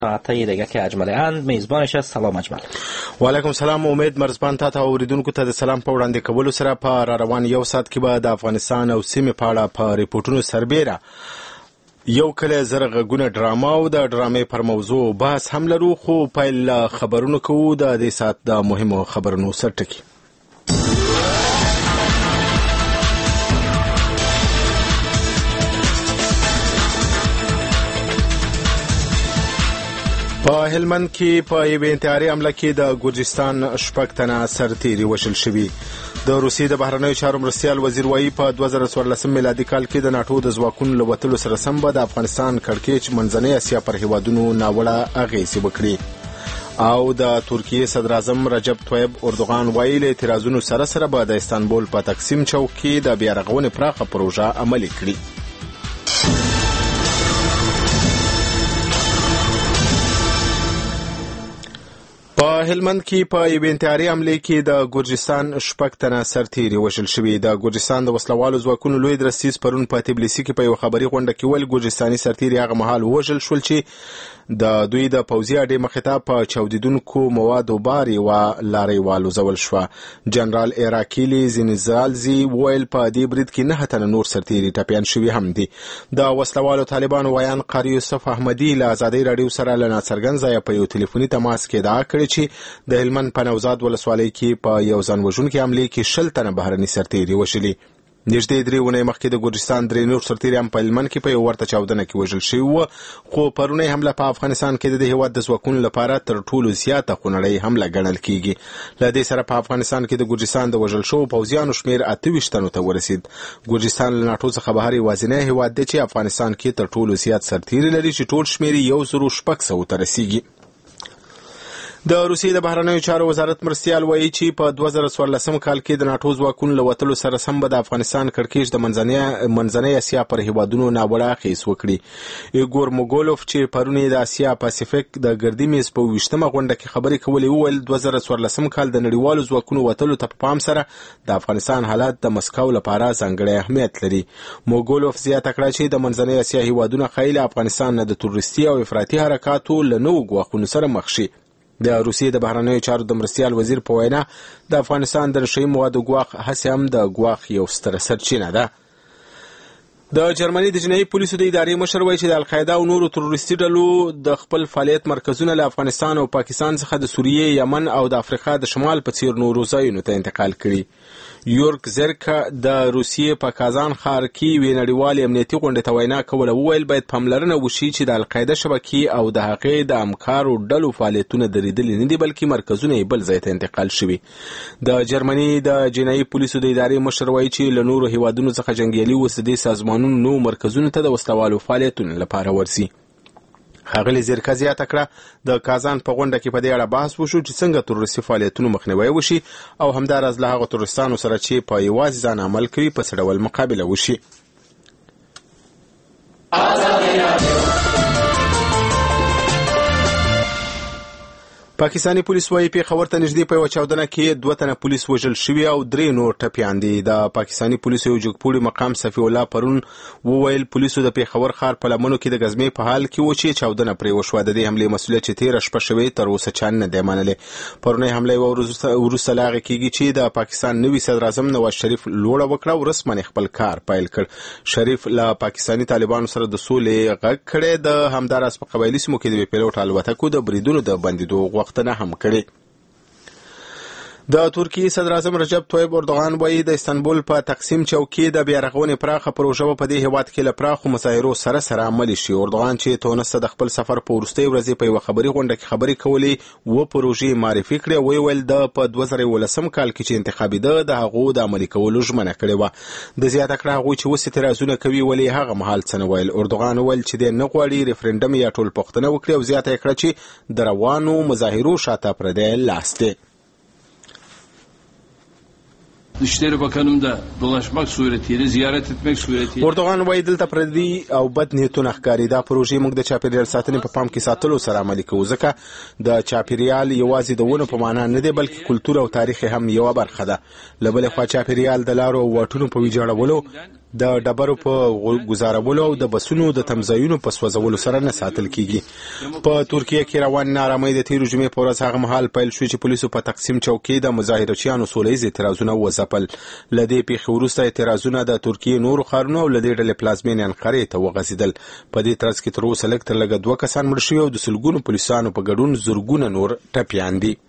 طی دقیقه اجمل اند میزبانش است. سلام اجمل. و علیکم سلام. امید مرزبان تا اوریدونکو ته د سلام په وړاندې کولو سره په روان یو سات کې به د افغانستان او سیمې په اړه په ریپورتونو سربېره یو کله زره غږونه ډراما او د ډرامې پر موضوع بحث هم لرو، خو پیل خبرونو کوو د دې سات د مهمو خبرونو سرټکی. په هلمند کې په یوې انتحاري حمله کې د ګرجستان 6 تنه سرتیري وژل شوي. د روسیې د بهرنیو چارو مرستیال وزیر وایي په 2014 میلادي کال کې د ناټو د ځواکونو له وتلو سره سم به د افغانستان کړکېچ منځنۍ اسیا پر هیوادونو ناوړه اغېزې وکړي. او د ترکیې صدر اعظم رجب طیب اردوغان وایي له اعتراضونو سره سره به د استانبول په تقسیم چوک کې د بیارغونې پراخه پروژه عملي کړي. په هلمند کې په یوې انتحاري حملې کې د ګرجستان 6 تنه سرتیري وژل شوي. د ګرجستان د وسلوالو ځواکونو لوی درستیز پرون په تبلیسي کې په یو خبري غونډه کې ویل ګرجستاني سرتیري هغه مهال وژل شول چې د دوی د پوځي اډې مخې ته په چاودیدونکو موادو باري و لارۍ والوزول شوه. جنرال ایراکیلی زینزالزي ویل په دې برید کې 9 تنه نور سرتیري ټپیان شوي هم دي. د وسلوالو طالبانو ویان قاری یوسف احمدي له ازادۍ راډیو سره له ناڅرګند ځایه په یو ټلیفوني تماس کې ادعا کړې چې د هلمند په نوزاد ولسوالۍ کې په یو ځان وژونکي حملې کې 20 تنه بهرني سرتیري وژلي. نږدې 3 ونې مخکې د ګرجستان 3 نور سرتیري هم په هلمند کې په یو ورته چاودنه کې وژل شوي وو، خو پرونی حمله په افغانستان کې د هېواد د ځواکونو لپاره تر ټولو زیاته خونړۍ حمله ګڼل کیږي. له دې سره په افغانستان کې د ګرجستان د وژل شوو پوځیانو شمېر 28 تنو ته ورسید. ګرجستان له ناټو څخه بهر یوازینی هېواد دی چې افغانستان کې تر ټولو زیات سرتیري لري چې ټول شمېر 1600 ته رسیږي. د روسیې د بهرنیو چارو وزارت مرستیال وایي چې په 2014 کال کې د ناټو ځواکونو له وتلو سره سم به د افغانستان کړکېچ د منځنۍ اسیا پر هیوادونو ناوړه اغېز وکړي. ایګور موګولوف چې پرون د اسیا پاسفیک د ګردي میز په 20مه غونډه کې خبرې کولې وویل 2014 کال د نړیوالو ځواکونو وتلو ته په پام سره د افغانستان حالات د مسکو لپاره ځانګړی اهمیت لري. موګولوف زیاته کړه چې د منځنۍ اسیا هیوادونه خیل افغانستان نه د تروریستي او افراطي حرکاتو له نوو ګواښونو سره مخ شي. د روسیې د بهرنیو چارو د مرستیال وزیر په وینا د افغانستان د نشهیي موادو ګواښ هسې هم د ګواښ یو ستره سرچینه ده. د جرمني د جنایي پولیسو د ادارې مشر وایي چې د القاعده او نورو تروریستي ډلو د خپل فعالیت مرکزونه له افغانستان او پاکستان څخه د سوریې، یمن او د افریقا د شمال په څیر نورو ځایونو ته انتقال کړي. یورک زرکا د روسیې په کازان ښار کې یوې نړیوالې امنیتي غونډې ته وینا کوله وویل باید پاملرنه وشي چې د القاعده شبکې او د هغې د همکارو ډلو فعالیتونه درېدلي نه دي بلکې مرکزونه یې بل ځای ته انتقال شوي. د جرمني د جنایي پولیسو د ادارې مشر وایي چې له نورو هیوادونو څخه جنګیالي وسلې سازمانونو نو مرکزونو ته د وسلوالو فعالیتونو لپاره ورسي. ښاغلي زیرکا زیاته کړه د کازان په غونډه کې په دې اړه بحث وشو چې څنګه تروریستي فعالیتونو مخنیوی وشي او همداراز له هغو تروریستانو سره چې په یوازې ځان عمل کوي په څه ډول مقابله وشي. پاکستانی پولیس وايي پیښور ته نږدې په یوه چاودنه کې 2 تنه پولیس وژل شوي او 3 نور ټپیان دي. د پاکستانی پولیسو یو جګپوړي مقام صفي الله پرون وویل پولیسو د پیښور ښار په لمنو کې د غزمې په حال کې و چې چاودنه پرې وشوه. د دې حملې مسؤلیت چې 13 شپه شوې تر اوسه چا نه دی منلی. پرونی حمله وروسته له هغې کېږي چې د پاکستان نوي صدر اعظم نواز شریف لوړه وکړه او رسماً خپل کار پیل کړ. شریف له پاکستانی طالبانو سره د سولې غږ کړی. د همداراز په قبایلي سیمو کې د بې پیلوټ الوتکو د بریدونو د بندېدو نه هم کړي. د ترکیې صدر اعظم رجب طیب اردوغان وایي د استانبول په تقسیم چوک کې د بیارغونې پراخه پروژه په دې هیواد کې له پراخو مظاهرو سره سره عملي شي. اردوغان چې تونس ته د خپل سفر په وروستۍ ورځې په یوه خبري غونډه کې خبرې کولې و پروژې معرفي کړې. ویل د په 2019 کال کې چې انتخابي ده د هغو د عملي کولو ژمنه کړې وه. د زیاته کړه هغوی چې اوس اعتراضونه کوي ولې هغه مهال څه نه ویل. اردوغان ویل چې دی نه غواړي ریفرنډم یا ټولپوښتنه وکړي او زیاته کړه چې د روانو مظاهرو شاته پردی لاس دی. Dışişleri Bakanı'nda dolaşmak suretiyle, ziyaret etmek suretiyle. اردوغان وایي دلته پردي او بد نیتونه ښکاري. دا پروژې موږ د چاپیریال ساتنې په پام کې ساتلو سره عملي کوو ځکه د چاپیریال یوازې د ونو په معنا نه دی بلکې کلتور او تاریخ هم یوه برخه ده. له بلې خوا چاپیریال د لارو او واټونو په ویجاړولو د ډبرو په گزارولو او د بسونو د تمځایونو په سوځولو سره نه ساتل کیږي. په ترکیه کې روان نارامۍ د تیرو جمعې په ورځ هغه مهال پیل شو چې پولیسو په تقسیم چوکۍ د مظاهرچیانو سولهییز اعتراضونه وځپل. له دې پیښې وروسته اعتراضونه د ترکیې نورو ښارونو او له دې ډلې پلازمینې انقرې ته وغځېدل. په دې ترڅ کې تر اوسه لږ تر لږه 2 کسان مړه شوي او د سلګونو پولیسانو په ګډون زرګونه نور ټپیان دي.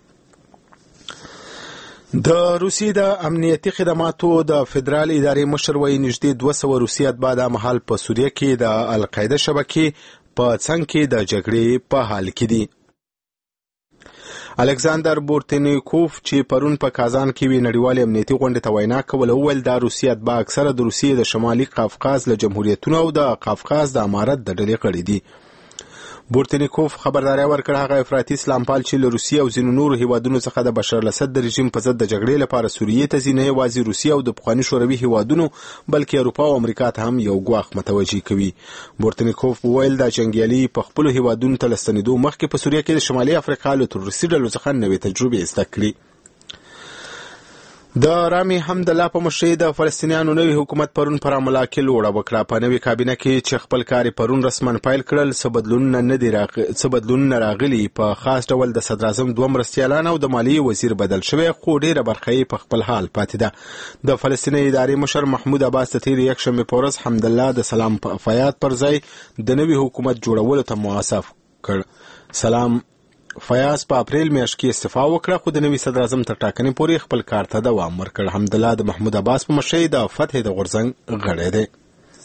د روسیې د امنیتي خدماتو د فدرال ادارې مشر وایي نږدې 200 روسي اتباع د مهال په سوریه کې د القاعده شبکې په څنګ کې د جګړې په حال کې دي. الکساندر بورتنیکوف چې پرون په کازان کې وی نړیوال امنیتي غونډې ته وینا کوله وویل دا روسي اتباع اکثره د روسیې د شمالي قافقاز له جمهوریتونو او د قافقاز د امارت د ډلې غړي دي. بورتنیکوف خبرداري ورکړه هغه افراطي اسلامپال چې له روسیې او ځینو نورو هیوادونو څخه د بشار الاسد د رژیم په ضد د جګړې لپاره سوریې ته ځي نه یوازې روسیې او د پخواني شوروي هیوادونو بلکې اروپا او امریکا ته هم یو ګواښ متوجه کوي. بورتنیکوف وویل دا جنګیالي په خپلو هیوادونو ته له ستنېدو مخکې په سوریه کې د شمالي افریقا له تروریستي ډلو څخه نوې تجربې زده کړي. د رامي حمدالله په مشرۍ د فلسطینیانو نوي حکومت پرون پر عملا کې لوړه وکړه. په نوې کابینه کې چې خپل کار پرون رسما پیل کړل څه بدلونونه راغلي. په خاص ډول د صدر اعظم 2 مرستیالان او د مالیې وزیر بدل شوی خو ډیره برخه یې په خپل حال پاتې ده. د فلسطیني ادارې مشر محمود عباس د تیر یکشنبه په ورځ حمدالله د سلام فیاض پر ځای د نوي حکومت جوړولو ته موافق کړ. سلام فیاض په اپریل میاشت کې استعفا وکړه خو د نوي صدر اعظم تر ټاکنې پورې خپل کار ته دوام ورکړ. حمدالله د محمود عباس په مشرۍ د فتح د غورځنګ غړی دی.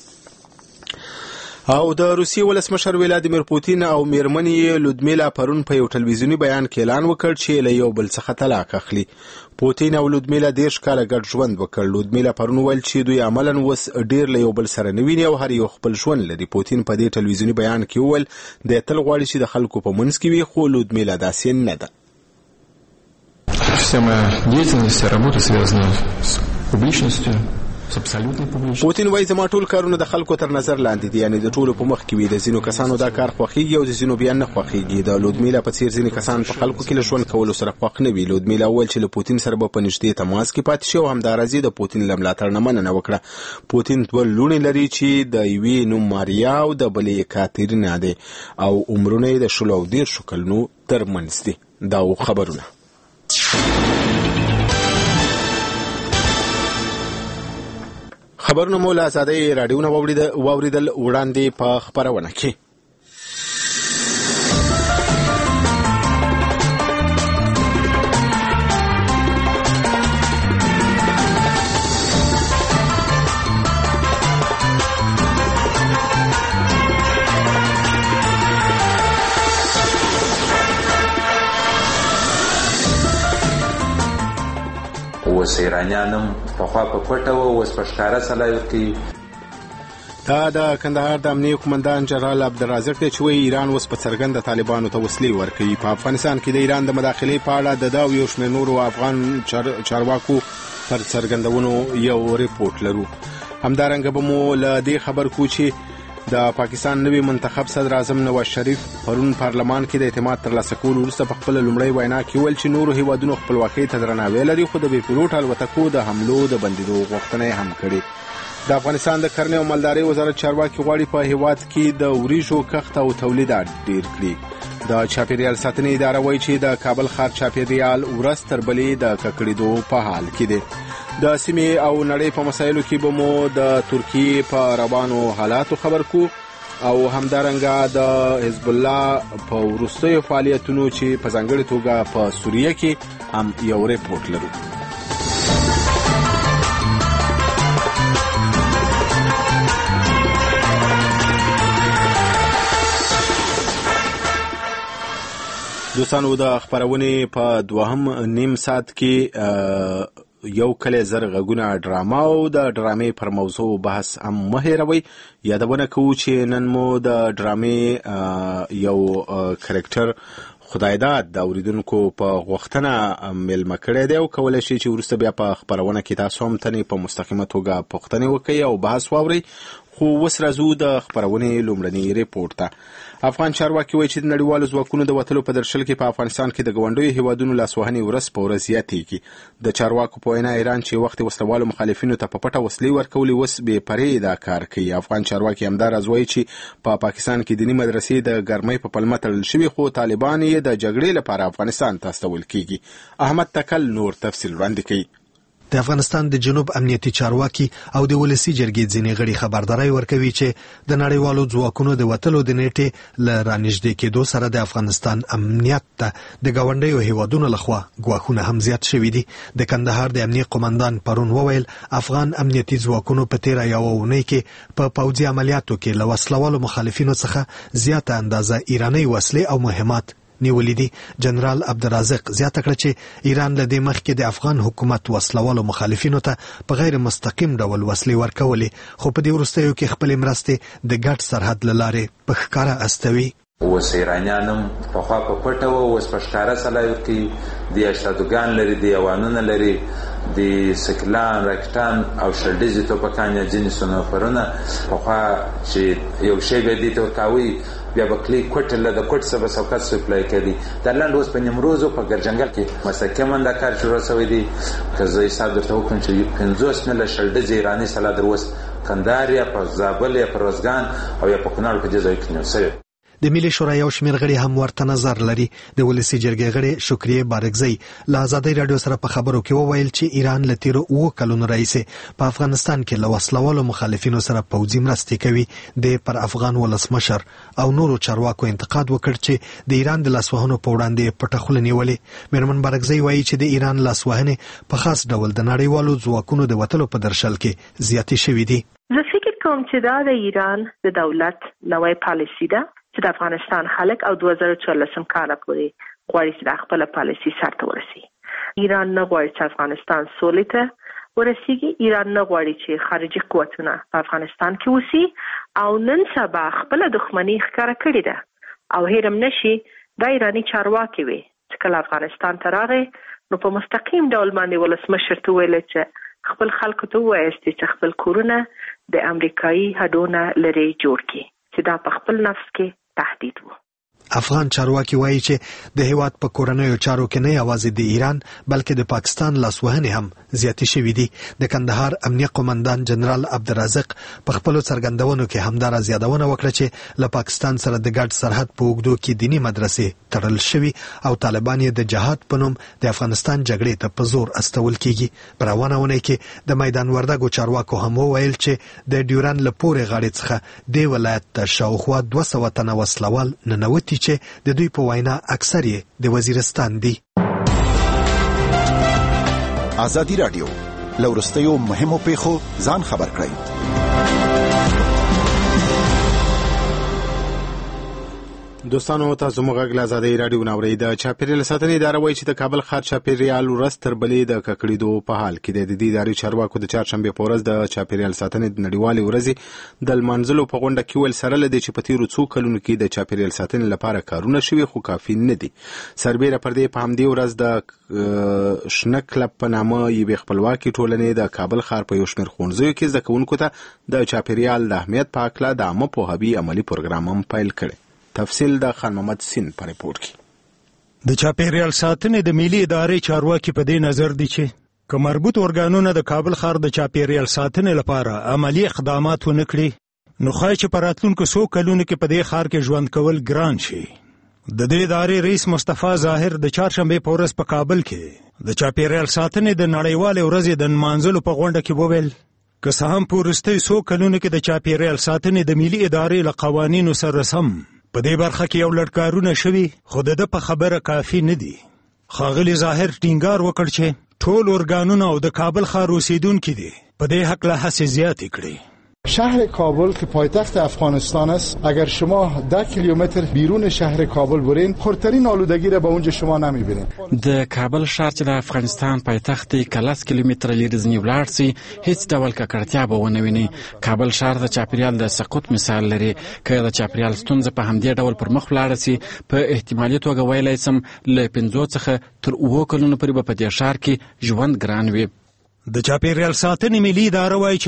او د روسیې ولسمشر ولادیمیر پوتین او میرمنې لودمیلا پرون په یو ټلویزیوني بیان کې اعلان وکړ چې له یو بل څخه طلاق اخلي. پوتین او لودمیلا 10 کاله ګډ ژوند وکړ. لودمیلا پرون ویل چې دوی عملاً اوس ډیر له یو بل سره نه ویني او هر یو خپل ژوند لري. پوتین په دې ټلویزیوني بیان کې وویل د تل غواړي چې د خلکو په منځ کې وي خو لودمیلا داسې نه ده. Вся моя деятельность, работа связана с публичностью. پوتین وایي زما ټول کارونه د خلکو تر نظر لاندې دي یعنی د ټولو په مخ کې وي. د ځینو کسانو دا کار خوښیږي او د ځینو بیا نه خوښیږي. د لودمیلا په څیر ځینې کسان په خلکو کې له ژوند کولو سره خوښ نه وي. لودمیلا وویل چې له پوتین سره به په نږدې تماس کې پاتې شي او همداراز د پوتین له ملاتړ نه مننه وکړه. پوتین 2 لوڼې لري چې د یوې نوم ماریا او د بلې کاترینا دی او عمرونه یې د 16 کلونو ترمنځ دي. دا خبرونه خبرونه مو له آزادۍ راډیو نه واوریدل وړاندې په خبرونه کې. اوس ایرانیانم پخوا په پټه و اوس په ښکاره صلاحیت کوي. دا د کندهار د امنیه قومندان جنرال عبدالرازق دی چې وایي ایران اوس په څرګنده طالبانو ته وسلې ورکوي. په افغانستان کې د ایران د مداخلې په اړه د دا یو شمېر نورو افغان چارواکو پر څرګندونو یو ریپورت لرو. همدارنګه به مو له دې خبر کو چې د پاکستان نوی منتخب صدر اعظم نواز شریف پرون پارلمان کې د اعتماد ترلاسه کولو وروسته په خپل لومړی وینا کې ویل چې نورو هیوادونو خپلواکۍ ته درناوی لري خو د بې پیلوټ الوتکو د حملو د بندیدو غوښتنه هم کړې. د افغانستان د کرنې او مالدارۍ وزارت چارواکي غواړي په هیواد کې د وریژو کښت او تولیدات ډیر کړي. د چاپیریال ساتنې اداره وایي چې د کابل ښار چاپیریال ورځ تر بلې د ککړېدو په حال کې دی. د سیمې او نړۍ په مسایلو کې به مو د ترکیې په روانو حالاتو خبر کو او همدارنګه د حزب الله په وروستیو فعالیتونو چې په ځانګړې توګه په سوریه کې هم یو ریپورت لرو. دوستانو د خبرونې په 2.5 ساعت کې یو کله زر غږونه ډراما او د ډرامې پر موضوع بحث هم مه هېروئ. یادونه کوو چې نن مو د ډرامې یو کرکټر خدایداد د اوریدونکو په غوښتنه میلمه کړی دی او کولی شي چې وروسته بیا په خبرونه کې تاسو هم تنې په مستقیمه توګه پوښتنې وکړئ او بحث واورئ. خو اوس راځو د خپرونې لومړني ریپورټ ته. افغان چارواکي وایي چې د نړیوالو ځواکونو د وتلو په درشل کې په افغانستان کې د ګاونډیو هیوادونو لاسوهنې ورځ په ورځ زیاتېږي. د چارواکو په وینا ایران چې وخت وسلوالو مخالفینو ته په پټه وسلې ورکولې اوس بې پرې دا کار کوي. افغان چارواکي همدا راز وایي چې په پاکستان کې دیني مدرسې د ګرمۍ په پلمه تړل شوي، خو طالبان یې د جګړې لپاره افغانستان ته استول کیږي. احمد تکل نور تفصیل وړاندې کوي. د افغانستان د جنوب امنیتي چارواکي او د ولسی جرګې ځینې غړي خبرداري ورکوي چې د نړیوالو ځواکونو د وتلو د نیټې ل رانږدې کېدو سره د افغانستان امنیت ته د ګاونډیو هیوادونو لخوا ګواښونه هم زیات شوي دي. د کندهار د امنیت قومندان پرون وویل افغان امنیتي ځواکونو په تیره یوه اونۍ کې په پوځي عملیاتو کې له وسلوالو مخالفینو څخه زیاته اندازه ایراني وسلې او مهمات نیولې دي. جنرال عبدالرازق زیاته کړه چې ایران له دې مخکې د افغان حکومت وسلوالو مخالفینو ته په غیر مستقیم ډول وسلې ورکولې، خو په دې وروستیو کې خپلې مرستې د ګډ سرحد له لارې په ښکاره استوي. اوس ایرانیان هم پخوا په پټه وو، اوس په ښکاره سلای ورکوي. د اشتادوګان لري، د یوانونه لري، د سکلان، راکټان او شلډیزې توپکان یا ځینې سنوفرونه. پخوا چې یو شی به دې ته ورکاوي بیا به کلی کوټ له د کوټ څخه به سوکت سپلای کوي. د لنډ اوس په نیمروز او په ګرجنګل کې مستقیما دا کار شروع شوی دی. که زه حساب درته وکړم چې 50 مله شلډیزې ایراني سلا در اوس کندهار یا په زابل یا په روزګان او یا په کونړ په دې ځای کې نیول شوی. د ملي شورا یو شمېر غړي هم ورته نظر لري. د ولسی جرګې غړي شکریه بارګزی له ازادۍ راډیو سره په خبرو کې وویل چې ایران له تیرو 7 کلونو راهیسې په افغانستان کې له وسلوالو مخالفینو سره پوځي مرستې کوي. د پر افغان ولسمشر او نورو چارواکو انتقاد وکړ چې د ایران د لاسوهنو په وړاندې پټه خوله نیولې. میرمن بارګزی وایي چې د ایران لاسوهنې په خاص ډول د نړیوالو ځواکونو د وتلو په درشل کې زیاتې شوې دي. زه فکر کوم چې دا د ایران د دولت نوې پالیسي ده چې د افغانستان خلک او 2014 کال پورې غواړي چې د خپل پالیسي سرته ورسي. ایران نه غواړي چې افغانستان سولې ته ورسیږي. ایران نه غواړي چې خارجي قوتونه په افغانستان کې وسی او نن سبا خپل دښمنۍ ښکاره کړې ده. او هیرم نشي دا ایرانی چارواکي وي چې کله افغانستان ته راغی نو په مستقیم ډول باندې ولسمشر ته ویل چې خپل خلکو ته وایي چې خپل کورونه د امریکایي هډونه لري جوړ کړي، چې دا په خپل نفس کې تهدید وو. افغان چارواکي وایي چې د هیواد په کورنیو چارو کې نه یوازې د ایران بلکې د پاکستان لاسوهنې هم زیاتې شوې دي. د کندهار امنیت قومندان جنرال عبدالرازق په خپلو څرګندونو کې همدارا یادونه وکړه چې له پاکستان سره د ګډ سرحد په اوږدو کې دیني مدرسې تړل شوي او طالبان یې د جهاد په نوم د افغانستان جګړې ته په زور استول کیږي. په روانه اونۍ کې د میدان وردګو چارواکو هم وویل چې د ډیورند له پورې غاړې څخه د ولایت ته شاوخوا 200 تنه وسلوال ننوتي چې د دوی په وینا اکثر یې د وزیرستان دي. ازادي رادیو لورستیو مهمو پیښو ځان خبر کړئ. دوستانو تاسو موږ غږ آزادۍ رادیو ناوړي. د چاپیریال ساتنې اداره وایي چې د کابل ښار چاپیریال ورځ تر بلې د ککړېدو په حال کې دی. د دې ادارې چارواکو د چهارشنبې په ورځ د چاپیریال ساتنې د نړیوالې ورځې د لمانځلو په غونډه کې ویل سره لدې چې په تیرو څو کلونو کې د چاپیریال ساتنې لپاره کارونه شوي خو کافي نه دي. سربېره پر دې په همدې ورځ د شنه کلب په نامه یوې خپلواکي ټولنې د کابل ښار په یو شمېر ښوونځیو کې زده کوونکو ته د چاپیریال د اهمیت په هکله د عامه پوهاوي عملي پروګرام هم پیل کړی. تفصیل د خان محمد سین په ریپورت کې. د چاپیریال ساتنې د ملي ادارې چارواکي په دې نظر دي چې که مربوط ارګانونه د کابل ښار د چاپیریال ساتنې لپاره عملی اقدامات ونه کړي نو ښایي چې په راتلونکو څو کلونو کې په دې ښار کې ژوند کول ګران شي. د دې ادارې رئیس مصطفی ظاهر د چهارشنبې په ورځ په کابل کې د چاپیریال ساتنې د نړیوالې ورځې د نمانځلو په غونډه کې وویل که څه هم په وروستیو څو کلونو کې د چاپیریال ساتنې د ملي ادارې له قوانینو سره سم په دې برخه کې یو لړ کارونه شوي خو د په خبره کافي نه دي. ښاغلي ظاهر ټینګار وکړ چې ټول ارګانونه او د کابل ښار اوسیدونکي دي په دې هکله هڅې زیاتې کړي. شهر کابل که پایتخت افغانستان است اگر شما 10 کیلومتر بیرون شهر کابل برین خردترین آلودگی را به اونجا شما نمیبینید. د کابل ښار چې د افغانستان پایتخت 10 کیلومتر لرې ځنی ولاړ سي هیڅ ډول ککړتیا به ونه ویني. کابل ښار د چاپیریال د سقوط مثال لري. که د چاپیریال ستونزه په همدې ډول پر مخ ولاړ سي په احتمالي توګه ویلای سم له 5 څخه تر 7 کلونو پورې به په دې ښار کې ژوند ګران وي. د چاپیریال ساتنې ملي اداره وایي چې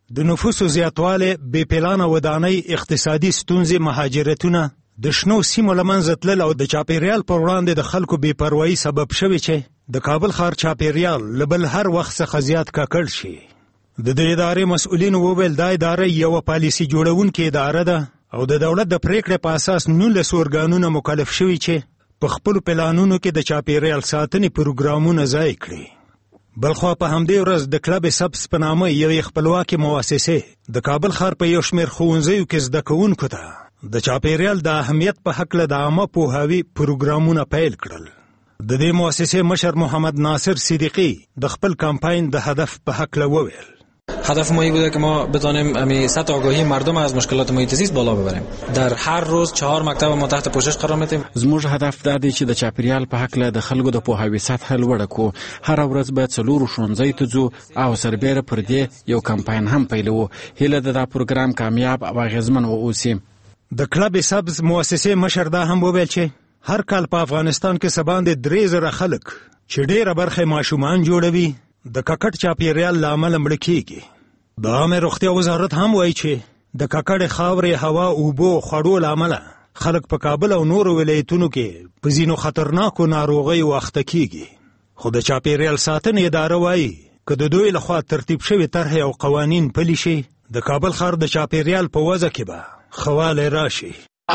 د نفوسو زیاتوالی، بې پلانه ودانۍ، اقتصادي ستونزې، مهاجرتونه، د شنو سیمو له منځه تلل او د چاپیریال پر وړاندې د خلکو بې پروایي سبب شوي چې د کابل ښار چاپیریال له بل هر وخت څخه زیات ککړ شي. د دې ادارې مسؤلینو وویل دا اداره یوه پالیسي جوړونکې اداره ده او د دولت د پریکړې په اساس 19 ارګانونه مکلف شوي چې په خپلو پلانونو کې د چاپیریال ساتنې پروګرامونه ځای کړي. بلخوا په همدې ورځ د کلب سبز په نامه یوې خپلواکې مؤسسې د کابل ښار په یو شمېر ښوونځیو کې زده کوونکو ته د چاپیریال د اهمیت په هکله د عامه پوهاوي پروګرامونه پیل کړل. د دې مؤسسې مشر محمد ناصر صدیقی د خپل کمپاین د هدف په هکله وویل. هدف ما این بوده که ما بتانیم سطح آگاهی مردم از مشکلات محیط زیست بالا ببریم. در هر روز 4 مکتب ما تحت پوشش قرار میدیم. زموږ هدف دا دی چې د چاپیریال په هکله د خلکو د پوهاوي سطح لوړه کړو. هر ورځ به 4 ښوونځیو ته ځو او سربیره پر دې یو کمپاین هم پیلوو. هیله ده دا پروګرام کامیاب او اغیزمن واوسي. د کلب سبز مؤسسې مشر دا هم وویل چې هر کال په افغانستان کې څه باندې 3000 خلک چې ډېره برخه ماشومان جوړوي د ککړ چاپیریال له امله مړه کیږي. د عامه روغتیا وزارت هم وایي چې د ککړې خاورې، هوا، اوبو، خوړو له امله خلک په کابل او نورو ولایتونو کې په ځینو خطرناکو ناروغیو اخته کیږي. خو د چاپیریال ساتنې اداره وایي که د دوی لخوا ترتیب شوي طرحې او قوانین پلي شي د کابل ښار د چاپیریال په وضع کې به ښه والی راشي.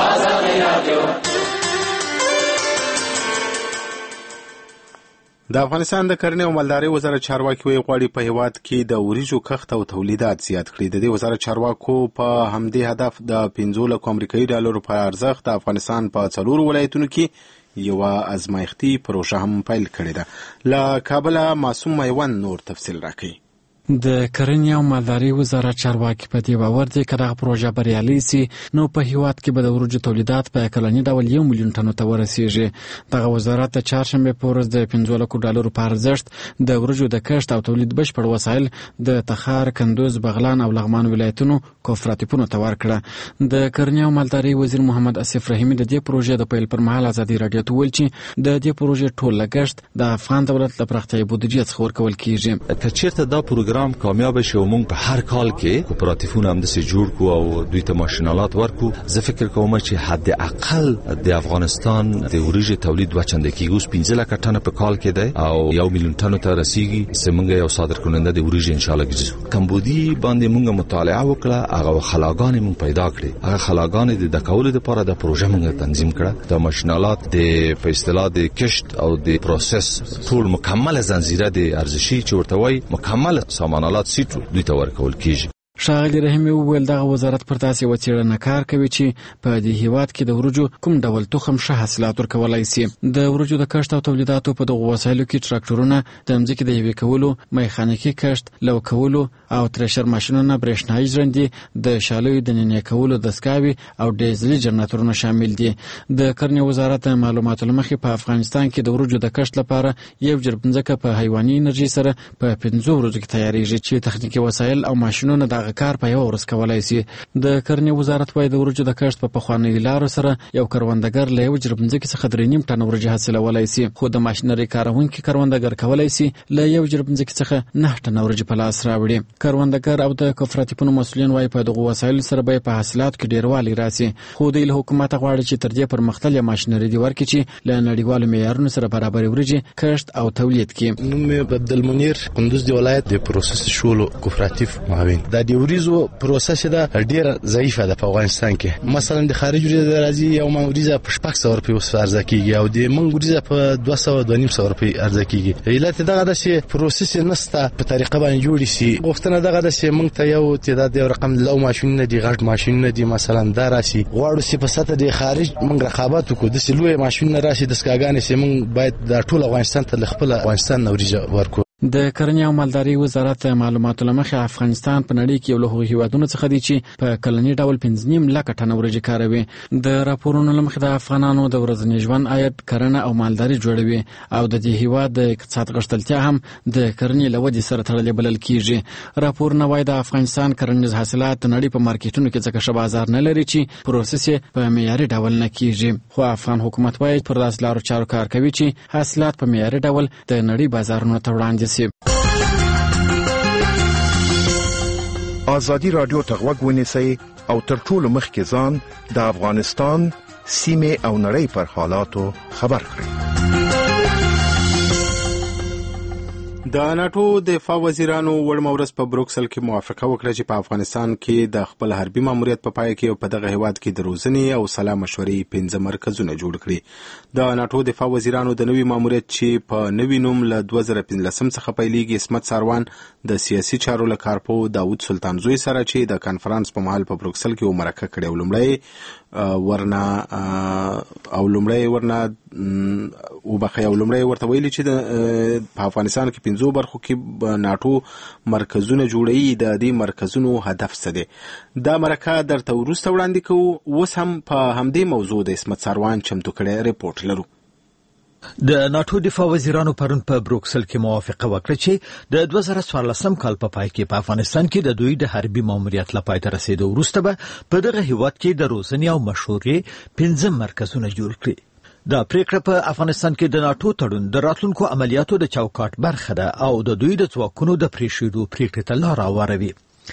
د افغانستان د کرنې او مالدارۍ وزارت چارواکي وایي غواړي په هیواد کې د وریجو کښت او تولیدات زیات کړي. د دې وزارت چارواکو په همدې هدف د 15 لک امریکایي ډالرو په ارزښت د افغانستان په 4 ولایتونو کې یوه ازمایښتي پروژه هم پیل کړې ده. له کابله معصوم میوند نور تفصیل راکوي. د کرنې او مالدارۍ وزارت چارواکي په دې باور دی که دغه پروژه بریالۍ سي نو په هیواد کې به د وریجو تولیدات په کلني ډول 1 میلیون ټنو ته ورسیږي. دغه وزارت د چهارشنبې په ورځ د 15 لکو ډالرو په ارزښت د وریجو د کښت او تولید بشپړ وسایل د تخار، کندوز، بغلان او لغمان ولایتونو کوپراتیفونو ته ورکړه. د کرنې او مالدارۍ وزیر محمد اسف رحیمي د دې پروژې د پیل پر مهال ازادي راډیو ته وویل چې د دې پروژې ټول لګښت د افغان دولت له پراختیایي بودیجې څخه ورکول کیږي. که چیرته دا پروګرام کامیاب شي او موږ په هر کال کې کوپراتیفونه هم دسه جوړ کو او دوی ته ماشینالات ورکو، زه فکر کوم چې حد اقل د افغانستان د وریجو تولید 2 چنده کېږي. اوس 15 لک ټنه په کال کې دی او 1 میلیون ټنو ته رسیږي. سمونږ یو صادر کننده د وریجو ان شاء الله ګرځو. کمبودی باندې موږ مطالعه وکړه، هغه خلاګانې موږ پیدا کړې. هغه خلاګانې د کولو لپاره د پروژه موږ تنظیم کړه. د ماشینالات د په اصطلاح د کشت او د پروسس ټول مکمل زنجیره د ارزشي چې ورته وایي مکمل سامانالات سیټو دوی ته ورکول کیږي. ښاغلي رحیمي وویل دغه وزارت پر تاسې وڅېړنه کار کوي چې په دې هیواد کې د وریجو کوم ډول تخم ښه حاصلات ورکولی سي. د وریجو د کښت او تولیداتو په دغو وسایلو کې ټراکټورونه، د مځکې د یوې کولو، میخانیکي کښت، لو کولو او ترشر ماشینونه، برېښنایي ژرندې، د شالیو د نینې کولو دستګاوې او ډیزلي جنراتورونه شامل دي. د کرنې وزارت د معلوماتو له مخې په افغانستان کې د وریجو د کښت لپاره 1 جرب ځمکه په حیواني انرژي سره په 15 ورځو کې تیاریږي چې تخنیکي وسایل او ماشینونه د کار په یو ورځ کولای سي. د کرنې وزارت وايي د وریجو د کښت په پخوانیو لارو سره یو کروندګر له 1 جرب ځمکې څخه 3.5 ټن وریجې حاصلولای سي، خو د ماشینري کارونکي کروندګر کولای سي له 1 جرب ځمکې څخه 9 ټن وریجې په لاس راوړي. کروندګر او د کوپراتیفونو مسؤلین وايي په دغه وسایلو سره به په حاصلاتو کې ډیروالی راسي، خو د حکومت غواړي چې تر دې پر مختلفه ماشینري دی ورکړي چې له نړیوالو معیارونو سره برابر وریجې کښت او تولید کړي. نوم عبدالمنیر، قندوز دی ولایت د پروسس شولو کوپراتیف معاون. د وریجو پروسس دا ډیره ضعیفه ده په افغانستان کې. مثلا د خارج وریجې راځي یو وریجه په 600 روپۍ ارزه کیږي او د منګ وریجه په 200-250 روپۍ ارزه کیږي. علت دغه د چې پروسس نسته په طریقه باندې جوړی شي. غوښتنه دغه د چې موږ ته یو تعداد یو رقم لو ماشینونه دي، غټ ماشینونه دي، مثلا دا راسي غواړو چې په سطح د خارج موږ رقابت وکړو. د سلوې ماشینونه راسي، د سکاګانې چې موږ باید د ټول افغانستان ته خپل افغانستان وریجه ورکو. د کرنې او مالدارۍ وزارت معلوماتو له مخې افغانستان په نړۍ کې یو له هغو هیوادونو څخه دی چې په کلني ډول 15 لک ټنه وریجې کاروي. د راپورونو له مخې د افغانانو د ورځني ژوند عاید کرنه او مالداري جوړوي او د دې هیواد د اقتصاد غښتلتیا هم د کرنې له ودې سره تړلې بلل کیږي. راپورونه وايي د افغانستان کرنیز حاصلات د نړۍ په مارکیټونو کې ځکه ښه بازار نه لري چې پروسس یې په معیاري ډول نه کیږي. خو افغان حکومت وايي پر داسې لارو چارو کار کوي چې حاصلات په معیاري ډول د نړۍ بازارونو ته وړاندې ازادي رادیو ته غوږ ونیسئ او تر ټولو مخکې ځان د افغانستان سیمې او نړۍ پر حالاتو خبر کړئ. د ناتو دفاع وزیرانو وړمه ورځ په بروکسل کې موافقه وکړه چې په افغانستان کې د خپل حربي ماموریت په پای کې په دغه هیواد کې د روزنې او سلا مشورې 15 مرکزونه جوړ کړي. د ناتو دفاع وزیرانو د نوي ماموریت چې په نوي نوم له 2015 څخه پیلېږي اسمت ساروان د سیاسي چارو له کارپو داود سلطان زوی سره چې د کانفرنس په مهال په بروکسل کې مرکه کړې او لومړی ورته ویلي چې په افغانستان کې 15 برخو کې ناتو مرکزونه جوړوي. د دې مرکزونو هدف څه دی؟ دا مرکه درته وروسته وړاندې کوو. اوس هم په همدې موضوع د اسمت ساروان چمتو کړی ریپورت لرو. د ناتو دفاع وزیرانو پرون په بروکسل کې موافقه وکړه چې د 2014 کال په پای کې په افغانستان کې د دوی د حربي ماموریت لپاره تر رسیدو وروسته به په دغه هیواد کې د روزنې او مشورې 15 مرکزونه جوړ کړي. دا پریکړه په افغانستان کې د ناتو تړون د راتلونکو عملیاتو د چوکاټ برخه ده او د دوی د ځواکونو د پریښودو پریکړې ته لار هواروي.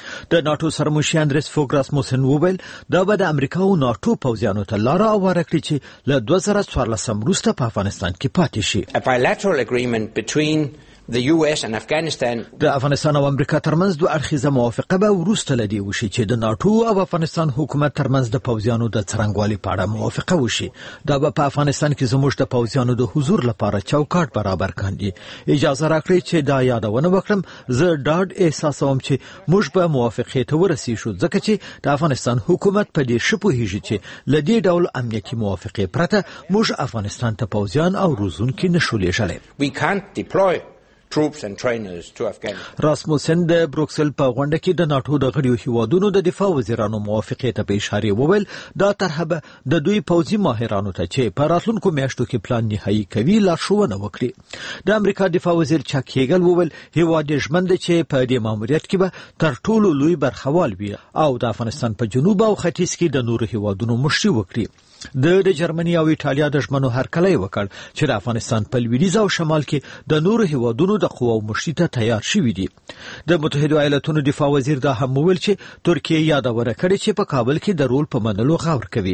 د ناتو سرمشر اندریس فوګ راسموسن وویل دا به د امریکا او ناتو پوځیانو ته لار هواره کړي چې له 2014 وروسته په افغانستان کې پاتې شي. A bilateral agreement between the US and Afghanistan. د افغانستان او امریکا ترمنځ دوه اړخیزه موافقه به وروسته لدی وشي چې د ناتو او افغانستان حکومت ترمنځ د پوځیانو د څرنګوالي په اړه موافقه وشي. دا به په افغانستان کې زموږ د پوځیانو د حضور لپاره چوکاټ برابر کاندي. اجازه راکړئ چې دا یادونه وکړم. زه ډاډ احساسوم چې موږ به موافقه ته ورسېږو ځکه چې د افغانستان حکومت په دې شپوهیږي چې لدی ډول امنیتي موافقه پرته موږ افغانستان ته پوځیان او روزونکي نشو لېږلی. We can't deploy troops and trainers to Afghanistan. راسموسن د بروکسل په غونډه کې د ناتو د غړیو هیوادونو د دفاع وزیرانو موافقه ته په اشاره وویل دا طرحه به د دوی پوځي ماهرانو ته چې په راتلونکو میاشتو کې پلان نهایی کوي لارښوونه وکړي. د امریکا دفاع وزیر چاک هیګل وویل هیواد ژمنده چې په دې ماموریت کې به تر ټولو لوی برخوال وي او د افغانستان په جنوب او ختیځ کې د نورو هیوادونو مشري وکړي. د جرمني او ایټالیا د ژمنو هرکلی وکړ چې د افغانستان په لویدیځ او شمال کې د نورو هیوادونو د قواو مشري ته تیار شوي دي. د متحده ایالاتونو دفاع وزیر دا هم وویل چې ترکیه یادونه کړې چې په کابل کې د رول په منلو غور کوي.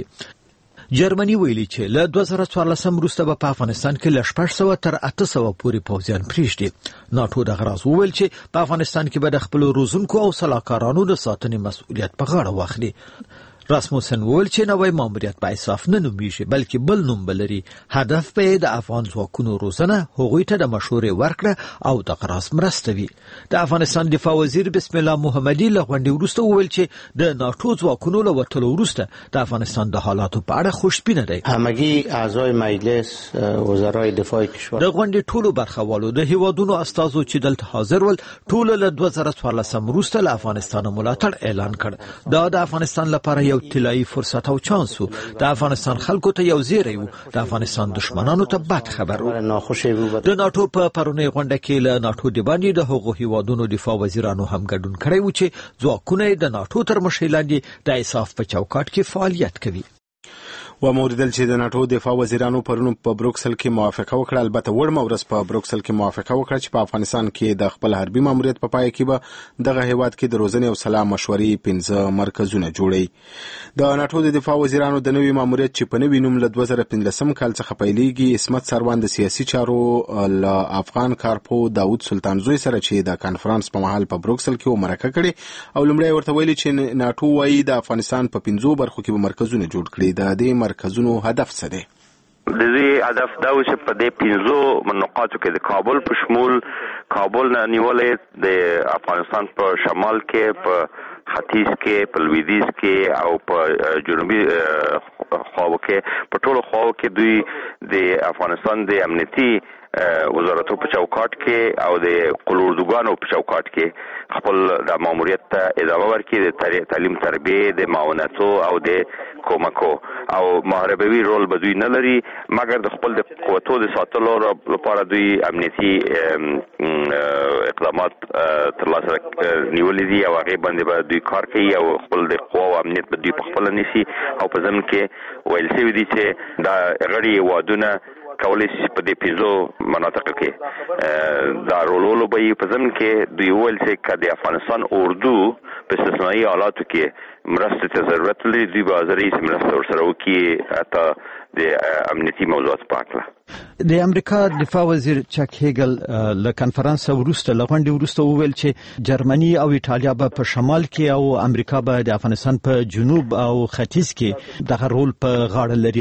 جرمني ویلي چې له 2014 وروسته په افغانستان کې له 600 تر 800 پورې پوځیان پریږدي. ناتو د غراز وویل چې په افغانستان کې به د خپل روزونکو او سلاکارانو د ساتنې مسؤلیت په غاړه واخلي. راسموسن وویل چې نوی ماموریت په اساس نه نومیږي بلکې بل نوم بلري. هدف به د افغان ځواکونو روزنه هغوی ته د مشورې ورکړه او د غراز مرسته وي. د افغانستان دفاع وزیر بسم الله محمدي له غونډې وروسته وویل چې د ناتو ځواکونو له وتلو وروسته د افغانستان د حالاتو په اړه خوشبینه دی. همگی اعضای مجلس وزرای دفاع کشور د غونډې ټولو برخوالو د هیوادونو استازو چې دلته حاضر ول ټول له 2014 وروسته له افغانستان ملاتړ اعلان کړ. دا د افغانستان لپاره طلایی فرصت او چانس وو. د افغانستان خلکو ته یو زیری وو. د افغانستان دشمنانو ته بد خبر وو. د ناتو په پرونی غونډه کې له ناتو د باندې د هغو هیوادونو دفاع وزیرانو هم ګډون کړی وو چې ځواکونه د ناتو تر مشرۍ لاندې د اساف په چوکاټ کې فعالیت کوي. و موریدل چې د ناتو دفاع وزیرانو پرون په بروکسل کې موافقه وکړه. البته وړمه ورځ په بروکسل کې موافقه وکړه چې په افغانستان کې د خپل حربي ماموریت په پای کې به دغه هیواد کې د روزنې او سلا مشورې 15 مرکزونه جوړي. د ناتو د دفاع وزیرانو د نوي ماموریت چې په نوي نوم له 2015 کال څخه پیلېږي اسمت ساروان د سیاسي چارو له افغان کارپو داود سلطان زوی سره چې د کانفرنس په مهال په بروکسل کې مرکه کړي او لومړی ورته ویلي چې ناتو وايي د افغانستان په 15 برخو کې به مرکزونه جوړ کړي. د دې مرکزونو هدف څه دی؟ د دې هدف دا و چې په دې 15 نقاطو کې د کابل په شمول کابل نه نیولې د افغانستان په شمال کې په ختیځ کې په لویدیځ کې او په جنوبي خواو کې په ټولو خواو کې دوی د افغانستان د امنیتي وزارتو په چوکاټ کې او د قلوردوګانو په چوکاټ کې خپل د ماموریت ته ادامه ورکړي. د تعلیم تربیه د معاونتو او د کومکو او محاربوي رول به دوی نه لري مګر د خپل د قوتو د ساتلو لپاره دوی امنیتي اقدامات ترلاسه نیولې دي او هغه باندې به دوی کار کوي او خپل د قوا او امنیت به دوی په خپل نیسي او په ځم کې ویل شوی دي چې دا غړي وادونه کولای شي په دې 5 مناطق کې دا رولولو به په ضمن کې دوی ویل چې د افغانستان اردو په استثنایی حالاتو کې مرسته ته ضرورت لري. دوی به حاضرې چې مرسته ورسره وکړي حتی د امنیتي موضوعات په اړه. د امریکا دفاع وزیر چک هیګل له کانفرنس وروسته لغونډې وروسته وویل چې جرمني او ایټالیا به په شمال کې او امریکا به د افغانستان په جنوب او ختیځ کې دغه رول په غاړه لري.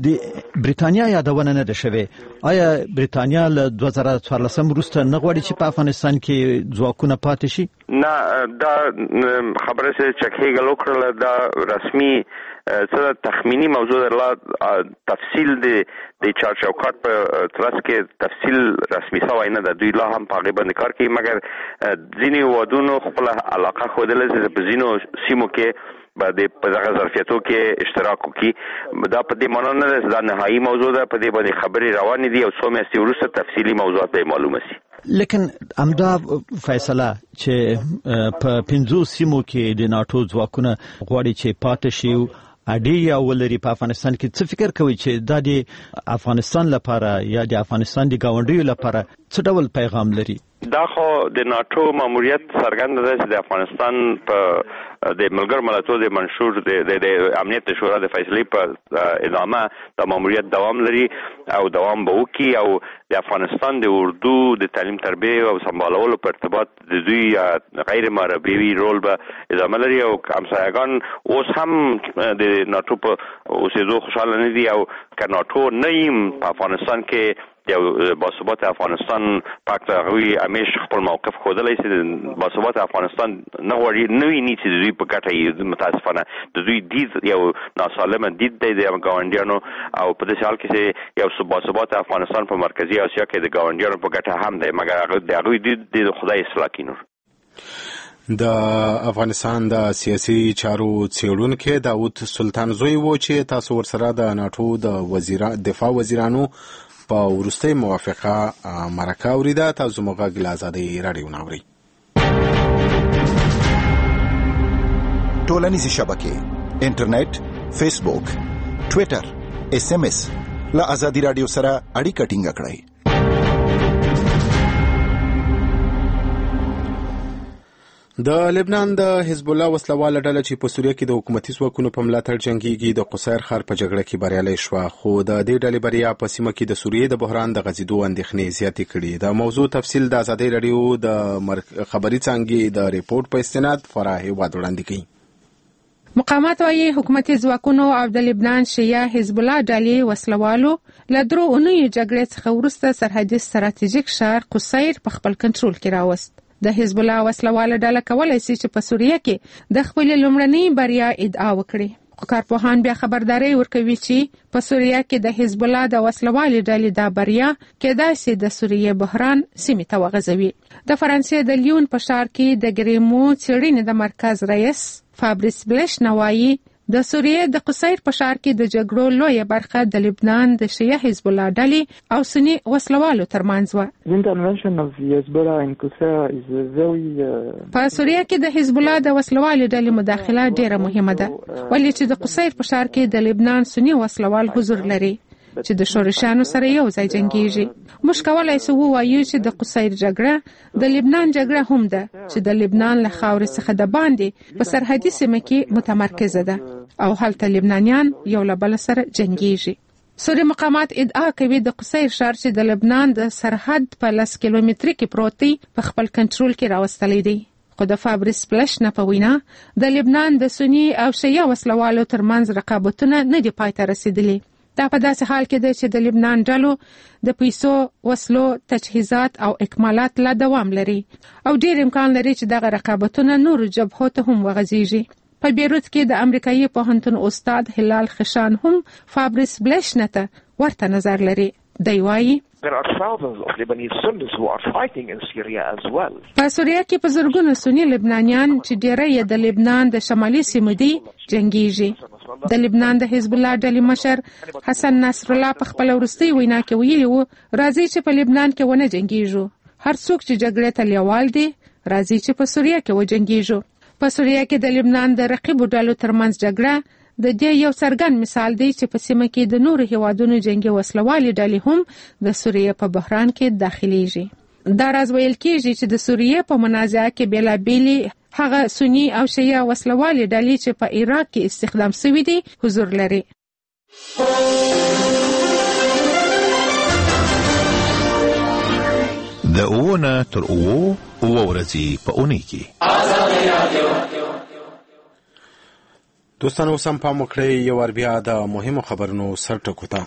د بریتانیا یادونه نه ده شوې. آیا بریتانیا له 2014 وروسته نه غواړي چې په افغانستان کې ځواکونه پاتې شي؟ نه، دا خبره چې چک هیګل وکړه دا رسمي څه تخمینی موضوع درلا تفصیل د چار چوکاټ په ترڅ کې تفصیل رسمي شوی نه ده. دوی لا هم په هغه باندې کار کوي، مګر ځینې ودونو خپل علاقه خوده چې په ځینو سیمو کې باندې په دغه ظرفیتو کې اشتراک وکړي. دا په دې معنی نه ده دا نهایی موضوع ده، په دې باندې خبرې روانې دي او څو میاشتې وروسته تفصیلي موضوعات به معلومه شي. لیکن امدا فیصله چې په 5 سیمو کې د ناتو ځواکونه غواړي چې پاتې شي اډي او ولري په افغانستان کې څه فکر کوي چې دا د افغانستان لپاره یا د افغانستان د گاونډیو لپاره څه ډول پیغام لري؟ دا خو د ناتو ماموریت څرګنده ده چې د افغانستان په د ملګرو ملتونو د منشور د امنیت شورا د فیصلې په ادامه د ماموریت دوام لري او دوام به وکړي او د افغانستان د اردو د تعلیم تربیه او سمبالولو په ارتباط د دوی غیر مربوي رول به ادامه لري او همسایگان اوس هم د ناتو په اوسېدو خوشاله نه دي او که ناتو نه یم په افغانستان کې یو باثبات افغانستان پاک هغوی همیش خپل موقف ښودلی چې باثبات افغانستان نه غواړي نه ویني چې د دوی په ګټه یې متاسفانه د دوی دید یو ناسالمه دید دی د ګاونډیانو او په داسې حال کې چې یو باثبات افغانستان په مرکزي اسیا کې د ګاونډیانو په ګټه هم دی، مګر د هغوی دید د خدای اصلاح کړي. نور د افغانستان د سیاسي چارو څېړونکی داود سلطان زوی و چې تاسو ورسره د ناتو د دفاع وزیرانو په وروستۍ موافقه مرکه اوریده. تاسو موږ غږ له ازادۍ راډیو ناوري. ټولنیزې شبکې انټرنیټ، فیسبوک، ټویټر، SMS له ازادۍ راډیو سره اړیکه ټینګه کړئ. د لبنان د حزب الله وسلواله ډله چې په سوریه کې د حکومتي ځواکونو په ملاتړ جنگيږي د قصیر ښار په جګړه کې بریالۍ شوه، خو د دې ډلې بریا په سیمه کې د سوریې د بحران د غځېدو اندېښنې زیاتې کړي. د موضوع تفصیل د ازادۍ راډیو د خبري څانګې د ریپورت په استناد فراه هیواد وړاندې کوي. مقامات وايي حکومتي ځواکونو او د لبنان شیعه حزب الله ډلې وسلوالو له 3 اونیو جګړې څخه وروسته سرحدي ستراتیژیک ښار قصیر په خپل کنټرول کې راوست. د حزب الله وسلواله ډله کولای شي چې په سوریه کې د خپل لومړنۍ بریا ادعا وکړي. کارپوهان بیا خبرداري ورکوي چې په سوریه کې د حزب الله د وسلوالې ډلې د بریا کېدای شي د سوریه بحران سیمې ته وغځوي. د فرانسې د لیون په ښار کې د ګریمو څېړنې د مرکز رئیس فابریس بلش نوایي د سوریه د قصیر په ښار کې د جګړو لویه برخه د لبنان د شیعه حزب الله ډلې او سني وسلوالو ترمنځ و. په سوریه کې د حزب الله د وسلوالو ډلې مداخله ډیره مهمه ده، ولې چې د قصیر په ښار کې د لبنان سني وسلوال حضور لري چې د شورشانو سره یو ځای جنگيږي. موږ کولای شو ووایو چې د قصیر جګړه د لبنان جګړه هم ده چې د لبنان له خاورې څخه د باندې په سرحدي سیمه کې متمرکزه ده او هلته لبنانیان یو له بل سره جنگيږي. سوري مقامات ادعا کوي د قصیر ښار چې د لبنان د سرحد په 10 کیلومتري کې پروت دی په خپل کنټرول کې راوستلی دی. خو د فابریس بلش نه په وینا د لبنان د سني او شیعه وسلوالو ترمنځ رقابتونه نه دي پای ته رسیدلي. دا په داسې حال کې دی چې د لبنان ډلو د پیسو، وسلو، تجهیزات او اکمالات لا دوام لري او ډیر امکان لري چې دغه رقابتونه نور جبهو ته هم وغځيږي. په بیروت کې د امریکایي پوهنتون استاد هلال خشان هم فابریس بلش نه ته ورته نظر لري. دی وایي There are thousands of Lebanese Sunnis who are fighting in Syria as well. په سوریه کې په زرګونو سني لبنانیان چې ډیری یې د لبنان د شمالي سیمو دي جنگيږي. د لبنان د حزب الله ډلې مشر حسن نصر الله په خپل وروستۍ وینا کې ویلي و راځي چې په لبنان کې ونه جنگيږو. هر څوک چې جګړې ته لیوال دي راځي چې په سوریه کې وجنګيږو. په سوریه کې د لبنان د رقیبو ډلو ترمنځ جګړه د دې یو څرګند مثال دی چې په سیمه کې د نورو هیوادونو جنگي وسلوالې ډلې هم د سوریې په بحران کې داخليږي. دا راز ویل کېږي چې د سوریې په منازعه کې بیلابېلې هغه سنی او شیعه وسلوالې ډلې چې په عراق کې استخدام شوي دي حضور لري. د اوونه تر اوو ورځې په اونۍ کې دوستانو سم پام وکړئ یو ور بیا د مهمو خبرونو سرټکو ته.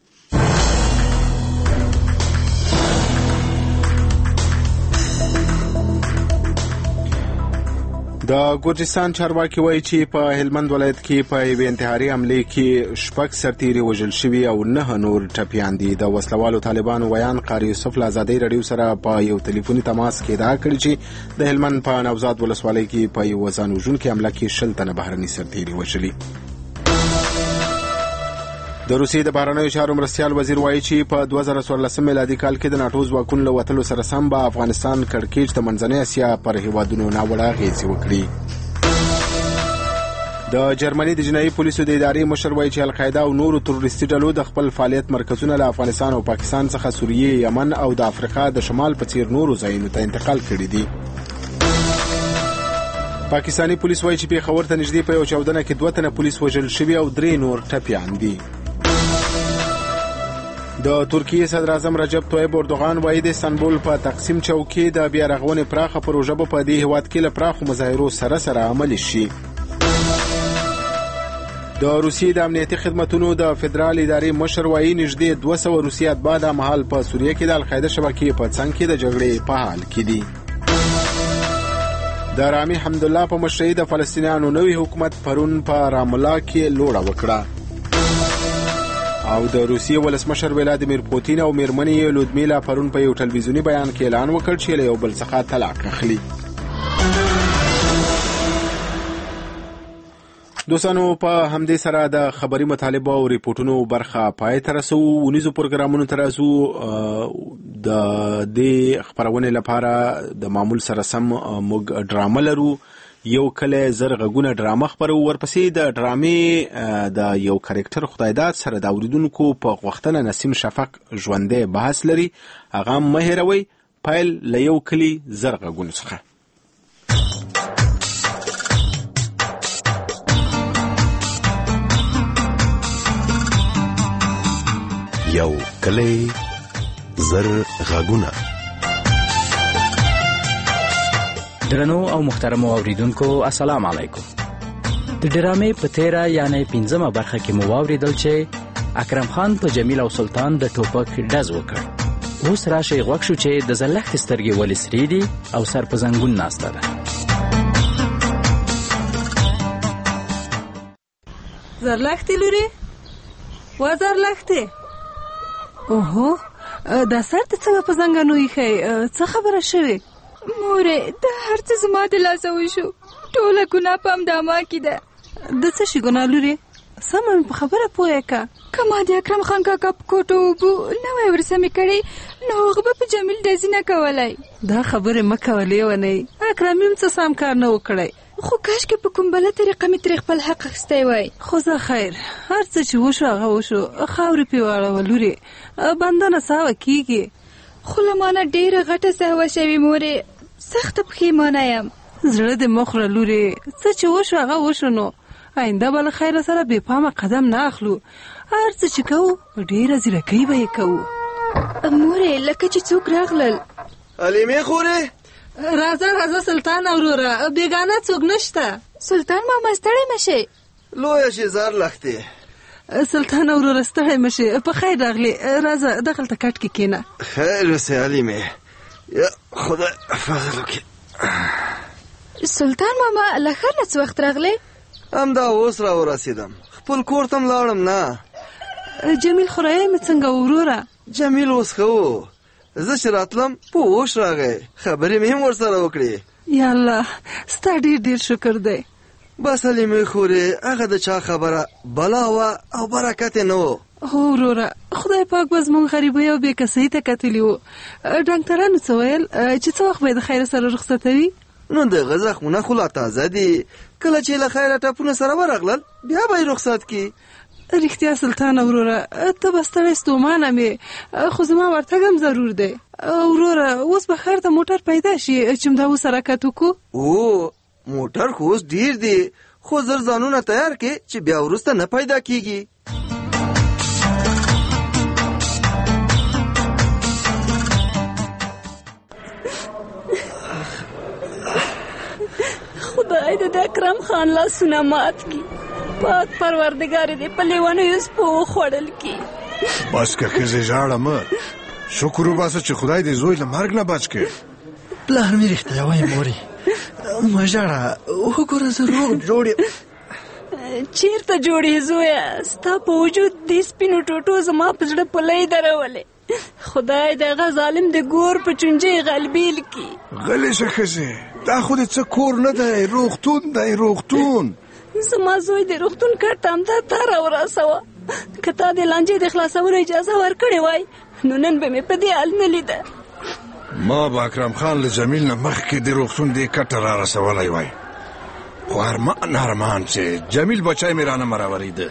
د ګورجستان چارواکي وایي چې په هلمند ولایت کې په یوې انتحاري حملې کې 6 سرتیري وژل شوي او 9 نور ټپیان دي. د وسلوالو طالبانو ویان قاری یوسف له ازادۍ رادیو سره په یو ټلیفوني تماس کې ادعا کړې چې د هلمند په نوزاد ولسوالۍ کې په یو ځان وژونکي حمله کې 60 تنه بهرني سرتیري وژلي. د روسیې د بهرنیو چارو مرستیال وزیر وایي چې په 2014 میلادي کال کې د ناټو ځواکونو له وتلو سره سم به افغانستان کړکېچ د منځنۍ اسیا پر هیوادونو ناوړه اغېزې وکړي. د جرمني د جنایي پولیسو د ادارې مشر وایي چې القاعده او نورو تروریستي ډلو د خپل فعالیت مرکزونه له افغانستان او پاکستان څخه سوریې، یمن او د افریقا د شمال په څیر نورو ځایونو ته انتقال کړي دي. پاکستانی پولیس وایي چې پیښور ته نږدې په یو چاودنه کې 2 تنه پولیس وژل شوي او 3 نور ټپیان دي. د ترکیې صدر اعظم رجب طیب اردوغان وایي د استانبول په تقسیم چوک کې د بیا رغونې پراخه پروژه په دې هیواد کې له پراخو مظاهرو سره عملي شي. د روسیې د امنیتي خدماتو د فدرال ادارې مشر وایي نږدې 200 روسي اتباع د مهال په سوریه کې د القاعده شبکې په څنګ کې د جګړې په حال کې دي. د رامي حمدالله په مشرۍ د فلسطینیانو نوی حکومت پرون په راملا کې لوړه وکړه او د روسیې ولسمشر ولادیمیر پوتین او میرمنې لودمیلا پرون په یو ټلویزیوني بیان کې اعلان وکړ چې له یو بل څخه طلاق اخلي. دوستانو په همدې سره د خبري مطالبه او ریپورتونو برخه پای ته رسو. ونیزو پروګرامونو ته رسو. د دې خبرونه لپاره د معمول سره سم موږ ډرامه لرو. یو کله زرغونه ډرامه خبرو، ورپسې د ډرامې د یو کریکټر خدایداد سره د اوریدونکو په غوښتنه نسیم شفق ژوندې بحث لري. هغه مه هېروئ. پیل له یو کلی زرغونه څخه. یو کلی زرغونه. درنو او محترمو اوریدونکو السلام علیکم. د ډرامې په 13 یعنی 15مه برخه کې مو واوریدل چې اکرم خان په جمیل او سلطان د ټوپک ډز وکړ. اوس راشي غوښ شو چې د زلخت سترګې ولې سرې دي او سر په زنګون ناسته ده. زرلخت لوري و زرلخت. اوهو دا سر ته څنګه په زنګانو یې څه خبره شوې؟ مورې د هر څه زما د لاسه وشو. ټوله ګناه په همداما کې ده. د څه شي ګناه لورې؟ سمه مې په خبره پوهه که ما د اکرم خان کاکا په کوټو اوبو نه وای ورسمې کړی نو هغه به په جمیل ډزې نه کولی. دا خبرې مه کولی ونی. اکرم هم څه سم کار نه وکړی، خو کاشکې په کوم بله طریقه مې ترې خپل حق اخیستی وای. خو زه خیر هر څه چې وشو هغه وشو. خاورې پې واړوه لورې، بنده نڅاوه کېږي. خو له ما نه ډېره غټه سهوه شوې مورې. سخته پښیمانه یم. زړه دې مه خوره لورې، څه چې وشو هغه وشو. نو آینده به له خیره سره بې پامه قدم نه اخلو. هر څه چې کوو په ډېره ځیرکۍ به یې کوو. مورې لکه چې څوک راغلل. حلیمې خورې راځه راځه سلطان او وروره، بېګانه څوک نشته. سلطان ماما ستړی مه شئ. لویه شي زرلختې. سلطان او وروره ستړی مه شئ. په خیر راغلې. راځه دغلته کټ کې کښېنه. خیر اوسې حلیمې، یا خدای فضل وکړي. سلطان ماما له ښار نه څه وخت راغلی؟ همدا اوس را ورسېدم. خپل کور ته م لاړم. نه جمیل خورایې مې څنګه وروره؟ جمیل اوس ښه و. زه چې راتلم په اوش راغی. خبرې مې هم ورسره وکړې. یا الله ستا ډېر ډېر شکر دی. بس حلیمې خورې هغه د چا خبره بلا وه او برکت یې نه و. هو وروره، خدای پاک به زموږ غریبۍ او بې کسۍ ته کتلي وو. ډاکټرانو څه ویل چې څه وخت به یې د خیر سره رخصتوي؟ نو دغه زخمونه خو لا تازه دي. کله چې له خیره ټپونه سره ورغلل بیا به یې رخصت کړي. رښتیا سلطان وروره، ته به ستړی ستومانه مې، خو زما ورتګ هم ضرور دی. وروره اوس به خیر ته موټر پیدا شي چې همدا اوس حرکت وکړو. او موټر خو اوس ډېر دی، خو زر ځانونه تیار کړي چې بیا وروسته نه پیدا کېږي. خدای دې د اکرم خان لاسونه مات کړي، پاک پروردګار دې په لیونیو سپو وخوړل کړي. بس که ښځې ژاړه مه، شکر وباسه چې خدای دې زوی له مرګ نه بچ کړي. پلار مې رښتیا وایي مورې، مه ژاړه، وګوره زه روغ جوړ یم. چیرته جوړې زویه؟ ستا په وجود دې سپینو ټوټو زما په زړه پلی درولې. خدای دغه ظالم د ګور په چونجې غلبیل کړي. غلې شه ښځې، دا خو دې څه کور نه دی، روغتون دی، روغتون. زما زوی د روغتون کټ ته همدا تا راورسوه. که تا د لانجې د خلاصولو اجازه ورکړې وای نو نن به مې په دې حال نه لیده. ما به اکرم خان له جمیل نه مخکې د روغتون دې کټ ته را رسولی وای، خو ارمان چې جمیل بچی مې رانه مراورېده.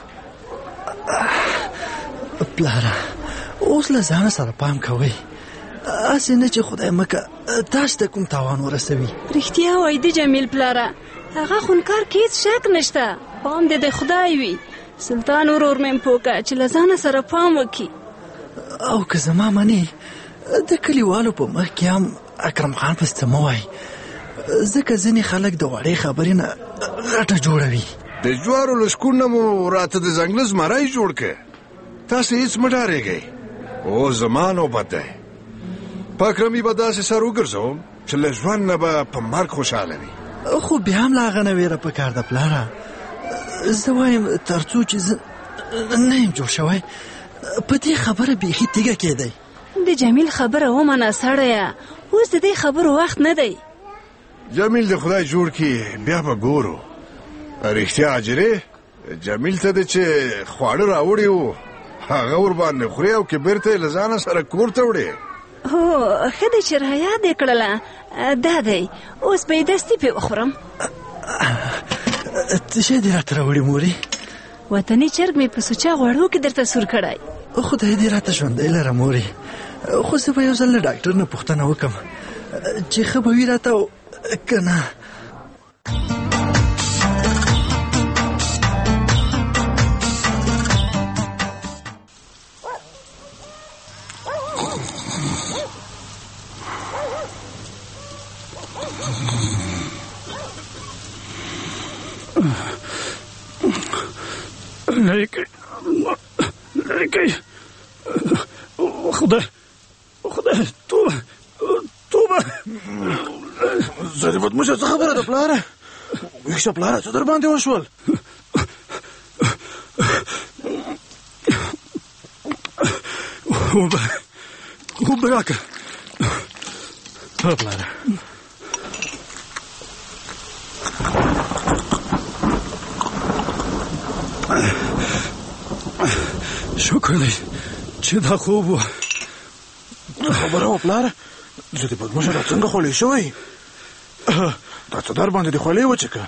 پلاره اوس له ځانه سره پام کوئ، هسې نه چې خدای مکه تاسو ته کوم تاوان ورسوي. رښتیا وایي د جمیل پلاره، هغه خونکار کې هېڅ شک نشته. پام دې د خدای وي. سلطان ورور مې پوکه چې له ځانه سره پام وکړي. او که زما منې د کلیوالو په مخ کې هم اکرم خان پسې څه مه وایي، ځکه ځینې خلک د وړې خبرې نه غټه جوړوي. د جوارو له شکون نه مو راته د ځنګله زمری جوړ کړ. تاسې هېڅ مه ډارېږئ، او زما نوبت دی. په اکرمي به داسې سر وګرځوم چې له ژوند نه به په مرګ خوشحاله وي. خو بیا هم له هغه نه ویره پکار ده پلاره. زه وایم تر څو چې زه نه یم جوړ شوی په دې خبره بیخي تیږه کېدی. د جمیل خبره ومنه سړیه، اوس د دې خبرو وخت نه دی. جمیل د خدای جوړ کړي، بیا به ګورو. رښتیا اجرې جمیل ته د چې خواړه راوړي وو هغه ورباندې خوري او که بیرته یې له ځانه سره کور ته وړي. هو ښه دی چې رایاد یې کړله. دا دی اوس به یې دستي پې وخورم. څه شی دې راته راوړي مورې؟ وطني چرګ مې په سوچا غوړو کې درته سور کړی. خدای دې راته ژوندی لره مورې، خو زه به یو ځل له ډاکټر نه پوښتنه وکړم چې ښه به وي راته او که نه. لري خدای توبه زه دې بدموشه څه خبره ده پلاره؟ ویښ شه پلاره، څه در باندې وشول؟ اوبه راکړه پلاره. شکر دی چې دا خوب و. خبره وه پلاره، زه دې بدموشه دا څنګه خولې شوی؟ دا څه در باندې دې خولې وچکه؟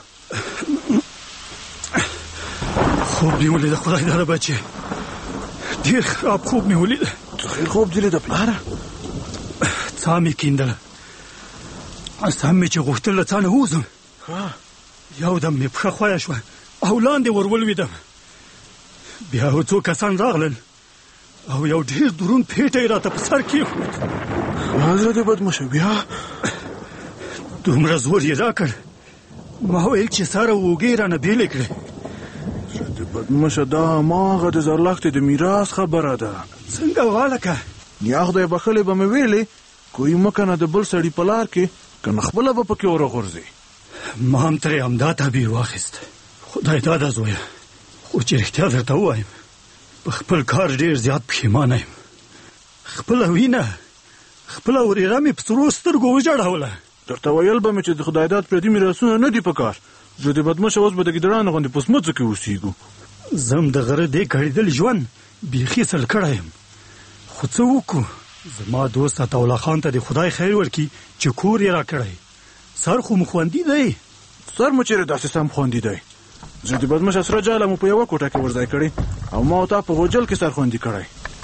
خوب مې ولیده خدای داره بچې، ډېر خراب خوب مې ولیده. څه خیر خوب دې لیده پلاره؟ څا مې کیندله، سم مې چې غوښتل له څا نه ووځم، یو دم مې پښه خویه شوه او لاندې ور ولوېدم. بیا یو څو کسان راغلل او یو ډېر دروند پیټی یې راته په سر کېښود. زه دې بدموشه بیا؟ دومره زور یې راکړ، ما ویل چې سره اوږې رانه بېلې کړې. زه دې بدموشه دا هماغه د زرلښتې د میراث خبره ده. څنګه والکه؟ یا خدای بخښلې به مې ویلې کوی مه کنه د بل سړي په لار کې، که نه خپله به پکې ورغورځې. ما هم ترې همدا تعبیر واخیست. خدای داده زویه، خو چې رښتیا درته ووایم په خپل کار ډېر زیات پښیمانه یم. خپله وینه خپله ورېره مې په سرو سترګو وژړوله. درته ویل به مې چې د خدای داد پردي میراثونه نه دي په کار. زه دې بدموشه اوس به د ګیدړانو غوندې په سمڅو کې اوسېږو. زه هم د غره دې کړېدل ژوند بیخي سل کړی یم، خو څه وکړو؟ زما دوست عطاالله خان ته د خدای خیر ورکړي چې کور یې راکړی، سر خو مو خوندي دی. سر مو چیرې داسې سم خوندي دی؟ زه د بدمش اسره جاله مو په یوه کوټه کې ورځای کړی او ما او تا په غوجل کې سر خوندي کړی.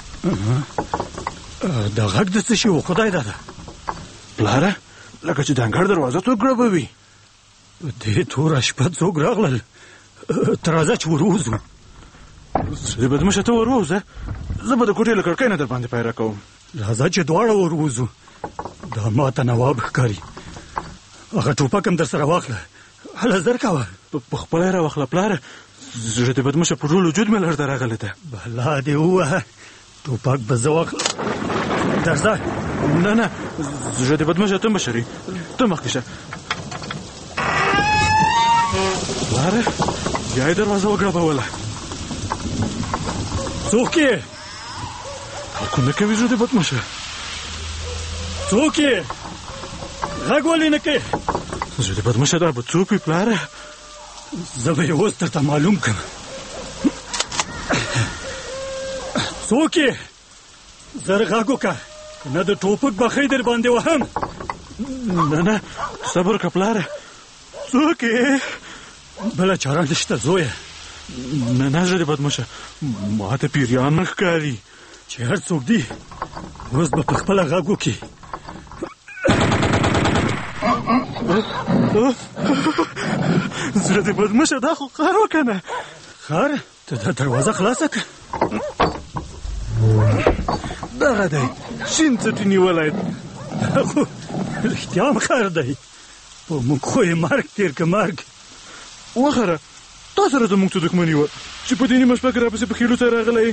دا غږ د څه شي و خدای داده؟ پلاره لکه چې د انګړ دروازه څوک ګړبوي. دې توره شپه څوک راغلل؟ ته راځه چې وروځو. د بدمشه ته وروځه، زه به د کوټې له کړکۍ نه در باندې پیره کوم. راځه چې دواړه وروځو. دا ما ته نواب ښکاري. هغه ټوپک هم در سره واخله، هله زر کوه. په خپله یې راواخله پلاره، زړه د بدمشه په ټول وجود مې لړزه راغلې ده. بلا دې ووهه، ټوپک به زه واخله. درځه. نه زړه د بدمشه ته مشري، ته مخکې شه. پلاره بیا یې دروازه وګړبوله. څوک یې؟ خلکو نه کوي زړه د بدمشه. څوک یې؟ غږ ولې نه کوې؟ زړه د بدمشه دا به څوک وي پلاره؟ زه به یې اوس درته معلوم کړم. څوک یې؟ زر غږ وکړه، که نه د ټوپک بخۍ در باندې وهم. نه صبر وکړه پلاره. څوک یې؟ بله چاره نشته زویه. نه زړه د بدمشه، ما ته پیریان نه ښکاري. چې هر څوک دی اوس به په خپله غږ وکړي. زړه د بدمشه دا خو خر وکنه. خر؟ ته دا دروازه خلاصه کړه. دغه دی شین څټي نیولی. دا خو رښتیا هم خر دی. په موږ خو یې مرګ تېر که مرګ. وخره تا سره زموږ څه دښمني وه چې په دې نیمه شپه کې راپسې په خېلو ته راغلی.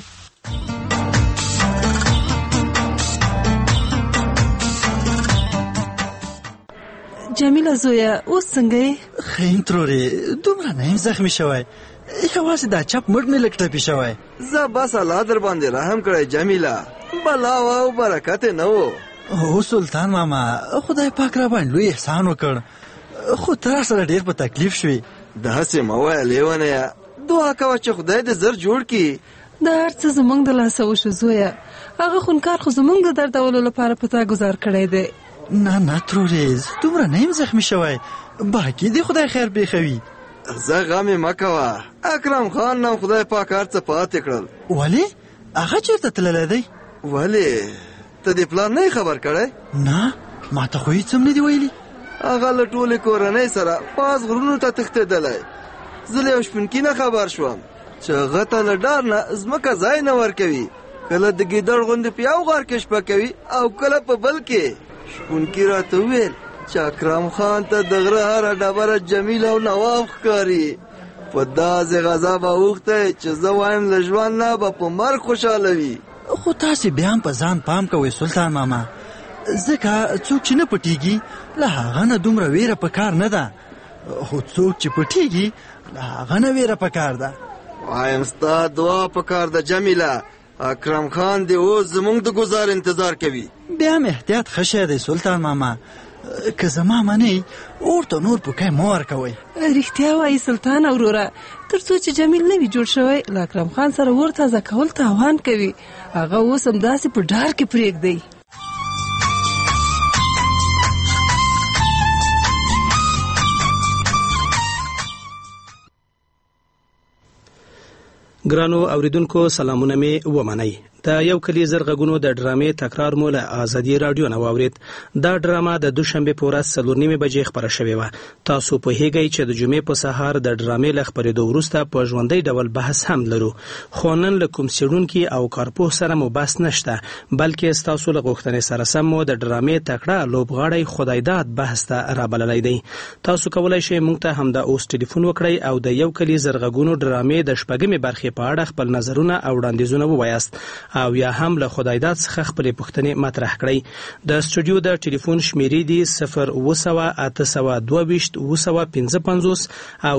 جمیله زویه اوس څنګه یې؟ ښه یم ترورې، دومره نه یم زخمي شوی، یوازې دا چپ مټ مې لږ ټپي شوی. زه بس الله در باندې رحم کړی جمیله، بلا و او برکت نه و. هو سلطان ماما، خدای پاک را باندې لوی احسان وکړ، خو ته سره ډېر په تکلیف شوې. داسې مه وایه لیونیه، دعا کوه چې خدای دې زر جوړ کړي. دا هر څه زموږ د لاسه وشو زویه، هغه خونکار خو زموږ د دردولو لپاره په تا ګزار کړی دی. نه ترورې، دومره نه یم زخمي شوی، باقي دې خدای خیر پېښوي. زه غم یې مه کوه، اکرم خان نم خدای پاک هر څه پاتې کړل. ولې؟ هغه چېرته تللی دی؟ ولې ته دې پلان نه یې خبر کړی؟ نه ما ته خو هېڅ هم نه دي ویلي. هغه له ټولې کورنۍ سره پاس غرونو ته تښتېدلی. زه له یو شپونکي نه خبر شوم چې هغه ته له ډار نه ځمکه ځای نه ورکوي، کله د ګیدړ غوندې په یو غار کې شپه کوي او کله په بل کې. شپونکي راته وویل چې اکرم خان ته د غره هره ډبره جمیل او نواب ښکاري. په داسې غذا به اوښتی چې زه وایم له ژوند نه به په مرګ خوشحاله وي. خو تاسې بیا هم په ځان پام کوئ سلطان ماما، ځکه څوک چې نه پټېږي له هغه نه دومره ویره په کار نه ده، خو څوک چې پټېږي له هغه نه ویره په کار ده. وایم ستا دعا په کار ده جمیله، اکرم خان دې اوس زموږ د ګزار انتظار کوي. بیا هم احتیاط ښه شی دی سلطان ماما، که زما منئ ورته نور پوکی مه ورکوئ. رښتیا وایي سلطان وروره، تر څو چې جمیل نه وي جوړ شوی له اکرم خان سره ور تازه کول تاوان کوي. هغه اوس همداسې په ډار کې پرېږدئ. ګرانو اوریدونکو سلامونه مې ومنئ. د یو کلی زر غږونو د ډرامې تکرار مو له ازادي رادیو نه واورید. دا ډرامه د دوشنبه په ورځ 4:30 بجې خبره شوې وه. تاسو په هیګئ چې د جمعې په سهار د ډرامې له خبرېدو وروسته په ژوندۍ ډول بحث هم لرو. خو نن له کوم څېړونکي او کارپوه سره مو بحث نشته، بلکې ستاسو له غوښتنې سره سم مو د ډرامې تکړه لوبغاړی خدایداد بحث ته رابللی دی. تاسو کولی شئ موږ ته همدا اوس ټلیفون وکړئ او د یو کلی زر غږونو ډرامې د شپږمې برخې په اړه خپل نظرونه او وړاندیزونه ووایاست او یا هم له خدایداد څخه خپلې پوښتنې مطرح کړئ. د سټوډیو د ټلیفون شمیرې دي 080822555 او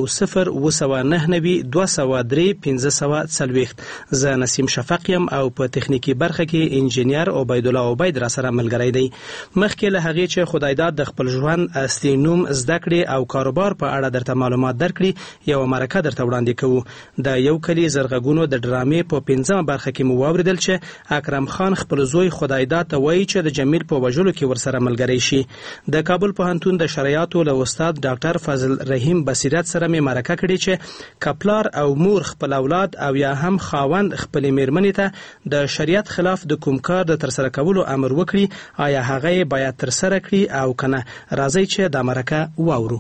07992031540. زه نسیم شفق یم او په تخنیکی برخه کې انجینیر عبید الله عبید را سره ملګری دی. مخکې له هغې چې خدایداد د خپل ژوند اصلي نوم زده کړې او کاروبار په اړه درته معلومات درکړي، یو مرکه درته وړاندې کوو. د یو کلی زر غږونو د ډرامې په 5مه برخه کې مو واوریدل ویل چې اکرم خان خپل زوی خدایداد ته وایي چې د جمیل په وژلو کې ورسره ملګری شي. د کابل پوهنتون د شرعیاتو له استاد ډاکټر فضل رحیم بصیرت سره مې مرکه کړې چې کپلار او مور خپل اولاد او یا هم خاوند خپل میرمنې ته د شریعت خلاف د کوم کار د ترسره کولو امر وکړي، آیا هغه باید ترسره کړي او کنه؟ راځي چې د مرکه واورو.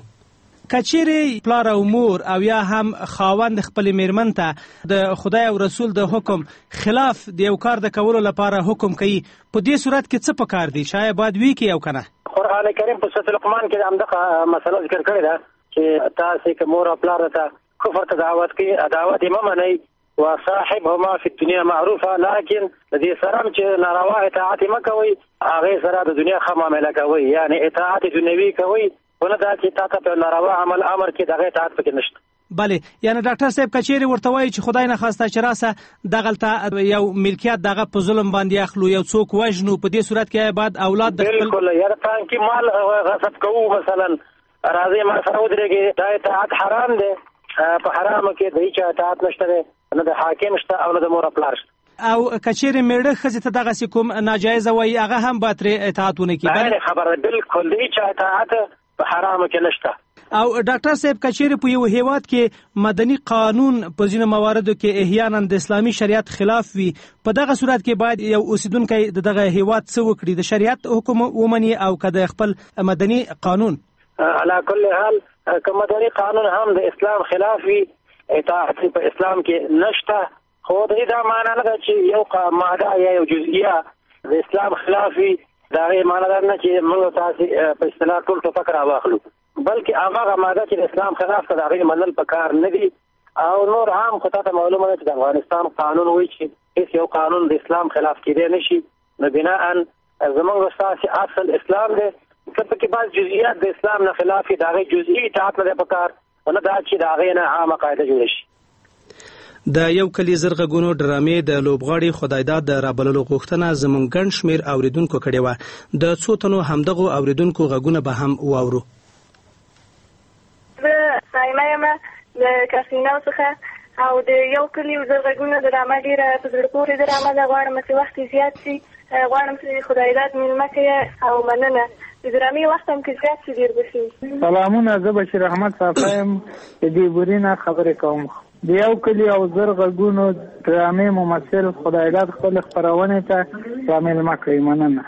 کچېرې پلار او مور او یا هم خاوند خپل میرمن ته د خدای او رسول د حکم خلاف د یو کار د کولو لپاره حکم کوي، په دې صورت کې څه پکار دي؟ شاید باید وی کې او کنه. قرآن کریم په سورۃ لقمان کې همدغه مسله ذکر کړې ده چې تاسو که مور او پلار ته کفر ته دعوت کوي، دعوت یې مه منئ، وصاحبهما فی الدنیا معروفه، لیکن د دې سره چې ناروا اطاعت مه کوئ، هغې سره د دنیا ښه معامله کوئ، یعنی اطاعت دنیوي کوئ، ونه دا چې تا ته په ناروا عمل امر کې دغه اطاعت پکې نشته. بله، یعنی ډاکټر صاحب کچېرې ورته وایي چې خدای نه خواسته چې راسه دغلته یو ملکیت دغه په ظلم باندې اخلو، یو څوک وژنو، په دې صورت کې باید اولاد د بالکل یا د بانکي مال غصب کوو، مثلا راځي ما سره ودرېږي، دا اطاعت حرام دی، په حرامو کې د هیچا اطاعت نشته دی، نه د حاکم شته او نه د مور او پلار شته. او کچېرې میړه ښځې ته دغسې کوم ناجایزه وایي، هغه هم باید ترې اطاعت ونه کړي. خبره بالکل د هیچا اطاعت په حرامو کې نشته. او ډاکټر صاحب کچېرې په یو هیواد کې مدني قانون په ځینو مواردو کې احیانا د اسلامي شریعت خلاف وي، په دغه صورت کې باید یو اوسیدونکی د دغه هیواد څه وکړي؟ د شریعت حکم ومني او که د خپل مدني قانون؟ علا کل حال که مدني قانون هم د اسلام خلاف وي، اطاعت په اسلام کې نشته، خو د دې دا معنا نه ده چې یو ماده یا یو جزئیه د اسلام خلاف وي، دا یې معنا ده نه چې موږ تاسې په اصطلاح ټول ټوپک راواخلو، بلکې هغه ماده چې د اسلام خلاف ده هغې منل پکار نه دي. او نور هم خو تاته معلومه ده چې د افغانستان قانون وایي چې هېڅ یو قانون د اسلام خلاف کېدی نه شي، نو بناءً زموږ ستاسې اصل اسلام دی، که پکې بعض جزئیات د اسلام نه خلاف وي د هغې جزئي اطاعت نه دی پکار، نه دا چې د هغې نه عامه قاعده جوړه شي. د یو کلي زرغږونو ډرامې د لوبغاړي خدایداد د رابللو غوښتنه زموږ ګڼ شمېر اوریدونکو کړې وه. د څو تنو همدغو اوریدونکو غږونه به هم واورو. زه سایمه یم د کاسینو څخه او د یو کلي زرغږونو ډرامه ډېره په زړه پورې ډرامه ده، غواړم چې وخت یې زیات شي، غواړم چې خدایداد میلمه کړې او مننه. د ډرامې وخت هم که زیات شي ډېر به شي. سلامونه، زه بشیر احمد صافی یم، د دې بوري نه خبرې کوم. د یو کلي او زرغږونو ډرامې ممثل خدایداد خپل خپرونې ته رامیلمه کړئ، مننه.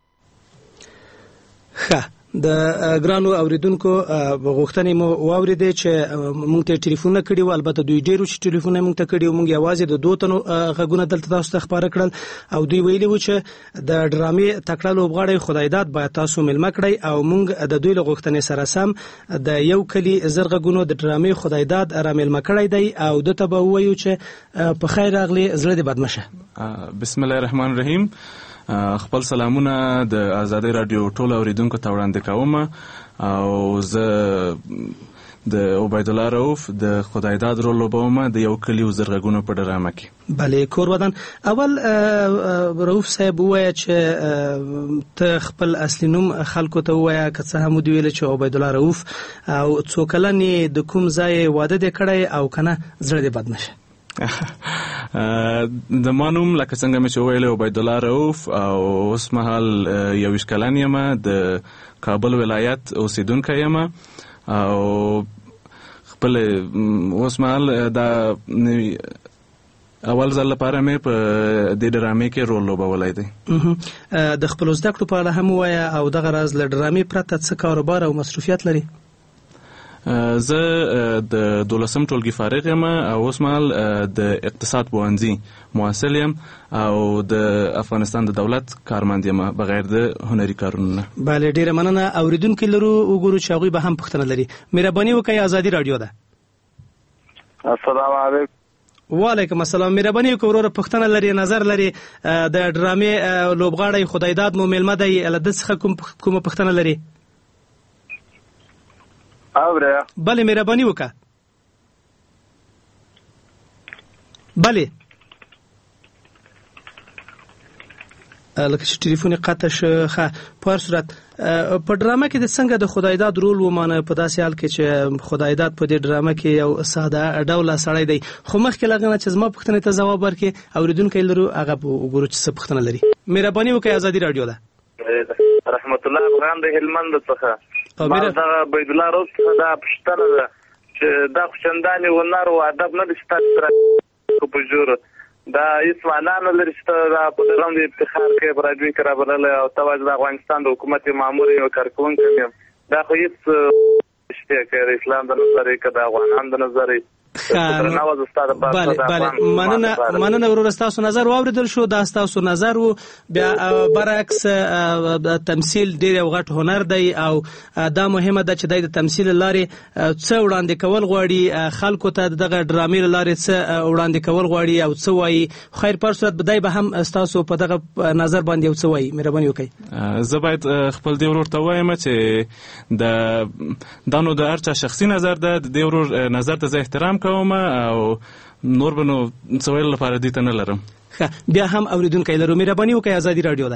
ښه، د ګرانو اوریدونکو غوښتنې مو واورېدې چې موږ ته ټلیفونونه کړي وو، البته دوی ډېرو چې ټلیفونونه موږ ته کړي وو، موږ یوازې د 2 تنو غږونه دلته تاسو ته خپاره کړل او دوی ویلي وو چې د ډرامې تکړه لوبغاړی خدایداد باید تاسو میلمه کړئ او موږ د دوی له غوښتنې سره سم د یو کلي زرغږونو د ډرامې خدایداد رامیلمه کړی دی او دته به ووایو چې په خیر راغلی، زړه دې بد مشه. بسم الله الرحمن الرحیم. خپل سلامونه د آزادۍ راډیو ټول اوریدونکو ته وړاندې کوم او زه د عبید الله رؤف د خدایداد رول لوبوم د یو کلي زرغږونو په ډرامه کې. بله کور ودان. اول رؤف صاحب ووایه چې ته خپل اصلي نوم خلکو ته ووایه، که څه هم ودې ویله چې عبید الله رؤف، او څو کلن یې، د کوم ځای واده دې کړی او که نه زړه دې بد نشه؟ د ما نوم لکه څنګه مې چې وویل عبید الله رؤف او اوس مهال 21 کلن یم، د کابل ولایت اوسیدونکی یم او خپل اوس مهال دا اول ځل لپاره مې په دې ډرامې کې رول لوبولی دی. د خپلو زده کړو په اړه هم ووایه او دغه راز له ډرامې پرته څه کاروبار او مصروفیت لري؟ زه د 12م ټولګي فارغ یم او اوس مهال د اقتصاد پوهنځي محصل یم او د افغانستان د دولت کارمند یم بغیر د هنري کارونو نه. بله ډیره مننه. اوریدونکي لرو وګورو چې هغوی به هم پوښتنه لري. مهرباني وکړئ، ازادي راډیو ده. السلام علیکم. وعلیکم السلام. مهرباني وکړئ وروره، پوښتنه لري، نظر لري، د ډرامې لوبغاړی خدایداد مو میلمه دی، له ده څخه کومه پوښتنه لري؟ اوره. بله مهرباني وکړه. بله لکه چې ټلیفون قطع شخه په هر صورت په ډرامه کې د څنګه د خدای داد رول ومانه په داسې حال کې چې خدای داد په دې ډرامه کې یو ساده ډول سړی دی خو مخکې لغنه چې زما پوښتنه ته جواب ورکړي اوریدونکو لرو هغه وګورو چې څه پوښتنه لري مهرباني وکړئ ازادي رادیو ده رحمت الله افغان د هلمند څخه ما دا عبد الله روز دا پښتنه ده چې دا خوشنداني ونار او ادب نه دي په جوړ دا هیڅ معنا نه لري چې دا په دغه باندې افتخار کوي برادوی کرا برله او توجه د افغانستان د حکومت مامور او کارکونکو دا خو هیڅ شته کې اسلام د نظر کې د افغانان د نظر مننه ورور تاسو نظر واوریدل شو دا تاسو نظر وو بیا برعکس تمثيل ډیر یو غټ هنر دی او دا مهمه ده چې د تمثيل لارې څه وړاندې کول غواړي خلکو ته دغه ډرامې لارې څه وړاندې کول غواړي او څه وایي خیر پر صورت بدای به هم تاسو په دغه نظر باندې او څه وایي مهرباني وکړئ زه باید خپل دی ورور ته وایم چې د دانو د هرچا شخصي نظر ده د دی ورور نظر ته احترام کوم او نور بنو څویل لپاره دي ته نه لرم بیا هم اوریدونکو لرو مهرباني وکړئ ازادي رادیو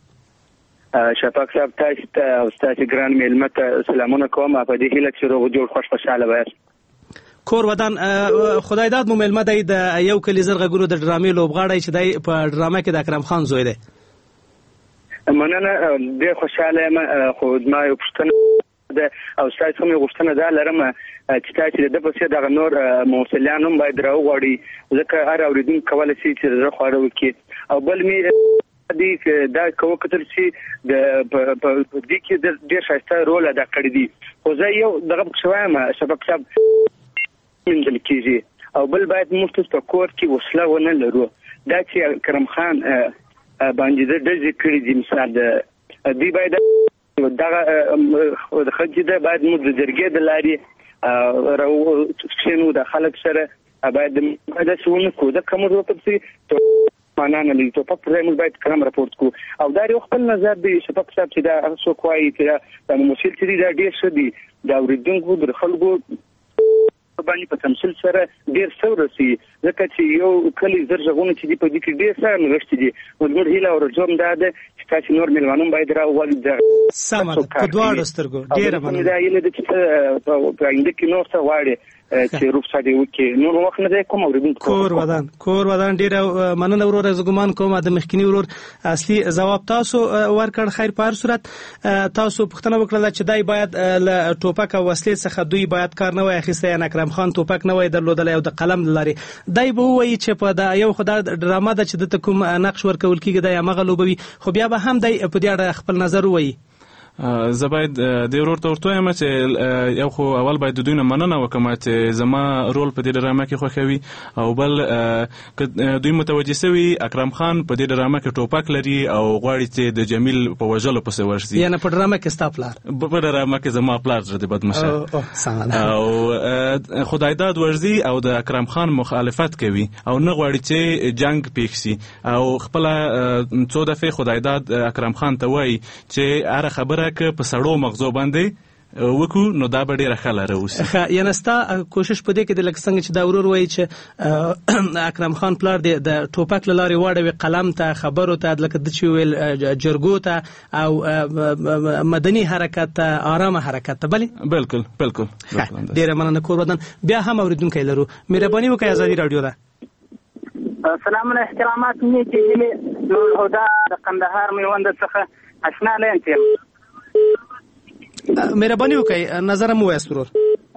ده شفاق صاحب تاسو ته او تاسو ګران میلمه ته سلامونه کوم په دې هیله چې روغ جوړ خوش خوشاله وایي کور ودان خدای داد مو میلمه دی د یو کلی زرغونو د ډرامې لوبغاړی چې دی په ډرامه کې د اکرم خان زوی دی مننه ډېر خوشاله یم خو ما یو پوښتنه او تاسو هم غوښتنه ده لرم چې تاسو د پسې د نور موصلیان هم باید راوغړي ځکه هر اوریدونکو کولای شي چې زړه خواره وکړي او بل می دې دا کوم کتل چې د په دې کې د ډېر شایسته رول ادا کړی دی خو زه یو دغه شوایم شفاق صاحب منځل کېږي او بل باید موږ په کور کې وسله ونه لرو دا چې کرم خان باندې د دې کړی دی مثال دی باید دغه د خځې باید موږ د جرګې د لارې راو شنو د خلک سره باید د څونه کو د کوم وروته چې معنا نه لري ته په پرې موږ باید کوم راپورټ کو او دا یو خپل نظر دی شفاق صاحب چې دا څو کوي چې د مسیل چې دا ډیر څه دی دا اوریدونکو د خلکو باندې په تمثيل سره ډیر څه ورسي ځکه چې یو کلی زرغونه چې دی په دې کې ډیر څه نغښتي دي موږ هیله او رجوم ده چې تاسو نور ملمانو باید راوړل د سمه په دواړو سترګو ډیر مننه دا یله د چې په انده کې نور څه واړي چې روپسادي وکي نور وخت نه کوم اوریدونکو کور ودان ډیر مننه ورور زګمان کوم د مخکینی ورور اصلي جواب تاسو ورکړ خیر په هر صورت تاسو پوښتنه وکړه چې دای باید ل ټوپک او وسلې څخه دوی باید کار نه وای اخیسته ان اکرم خان ټوپک نه وای درلودل او د قلم لري دای به وایي چې په دا یو خدای ډرامه ده چې د کوم نقش ورکول کیږي د مغلوبوي خو بیا به هم دای په دې اړه خپل نظر وایي زه باید د ورور ته ورته وایم چې یو خو اول باید د دوی نه مننه وکړم چې زما رول په دې ډرامه کې خوښوي او بل دوی متوجه شوي اکرم خان په دې ډرامه کې ټوپک لري او غواړي چې د جمیل په وژلو پسې ورشي یعنی په ډرامه کې ستا پلار په ډرامه کې زما پلار د بدمشه او خدای داد ورزي او د اکرم خان مخالفت کوي او نه غواړي چې جنگ پیښ شي او خپل څو دفعه خدای داد اکرم خان ته وایي چې هر خبره که په سړو مغزو باندې وکړو نو دا به ډېره ښه لاره اوسي یعنې ستا کوشش په دې کې د لکه څنګه چې دا ورور وایي چې اکرم خان پلار د ټوپک له لارې واړوي قلم ته خبرو ته لکه د چې ویل جرګو ته او مدني حرکت ته آرامه حرکت ته بالکل ډېره مننه کور ودان بیا هم اورېدونکی لرو مهرباني وکړئ ازادي راډیو ده سلامونه احترامات مې چې نور هدا د قندهار میوند څخه اشنا نه یم مهرباني وکړئ نظر مو وایاست ورور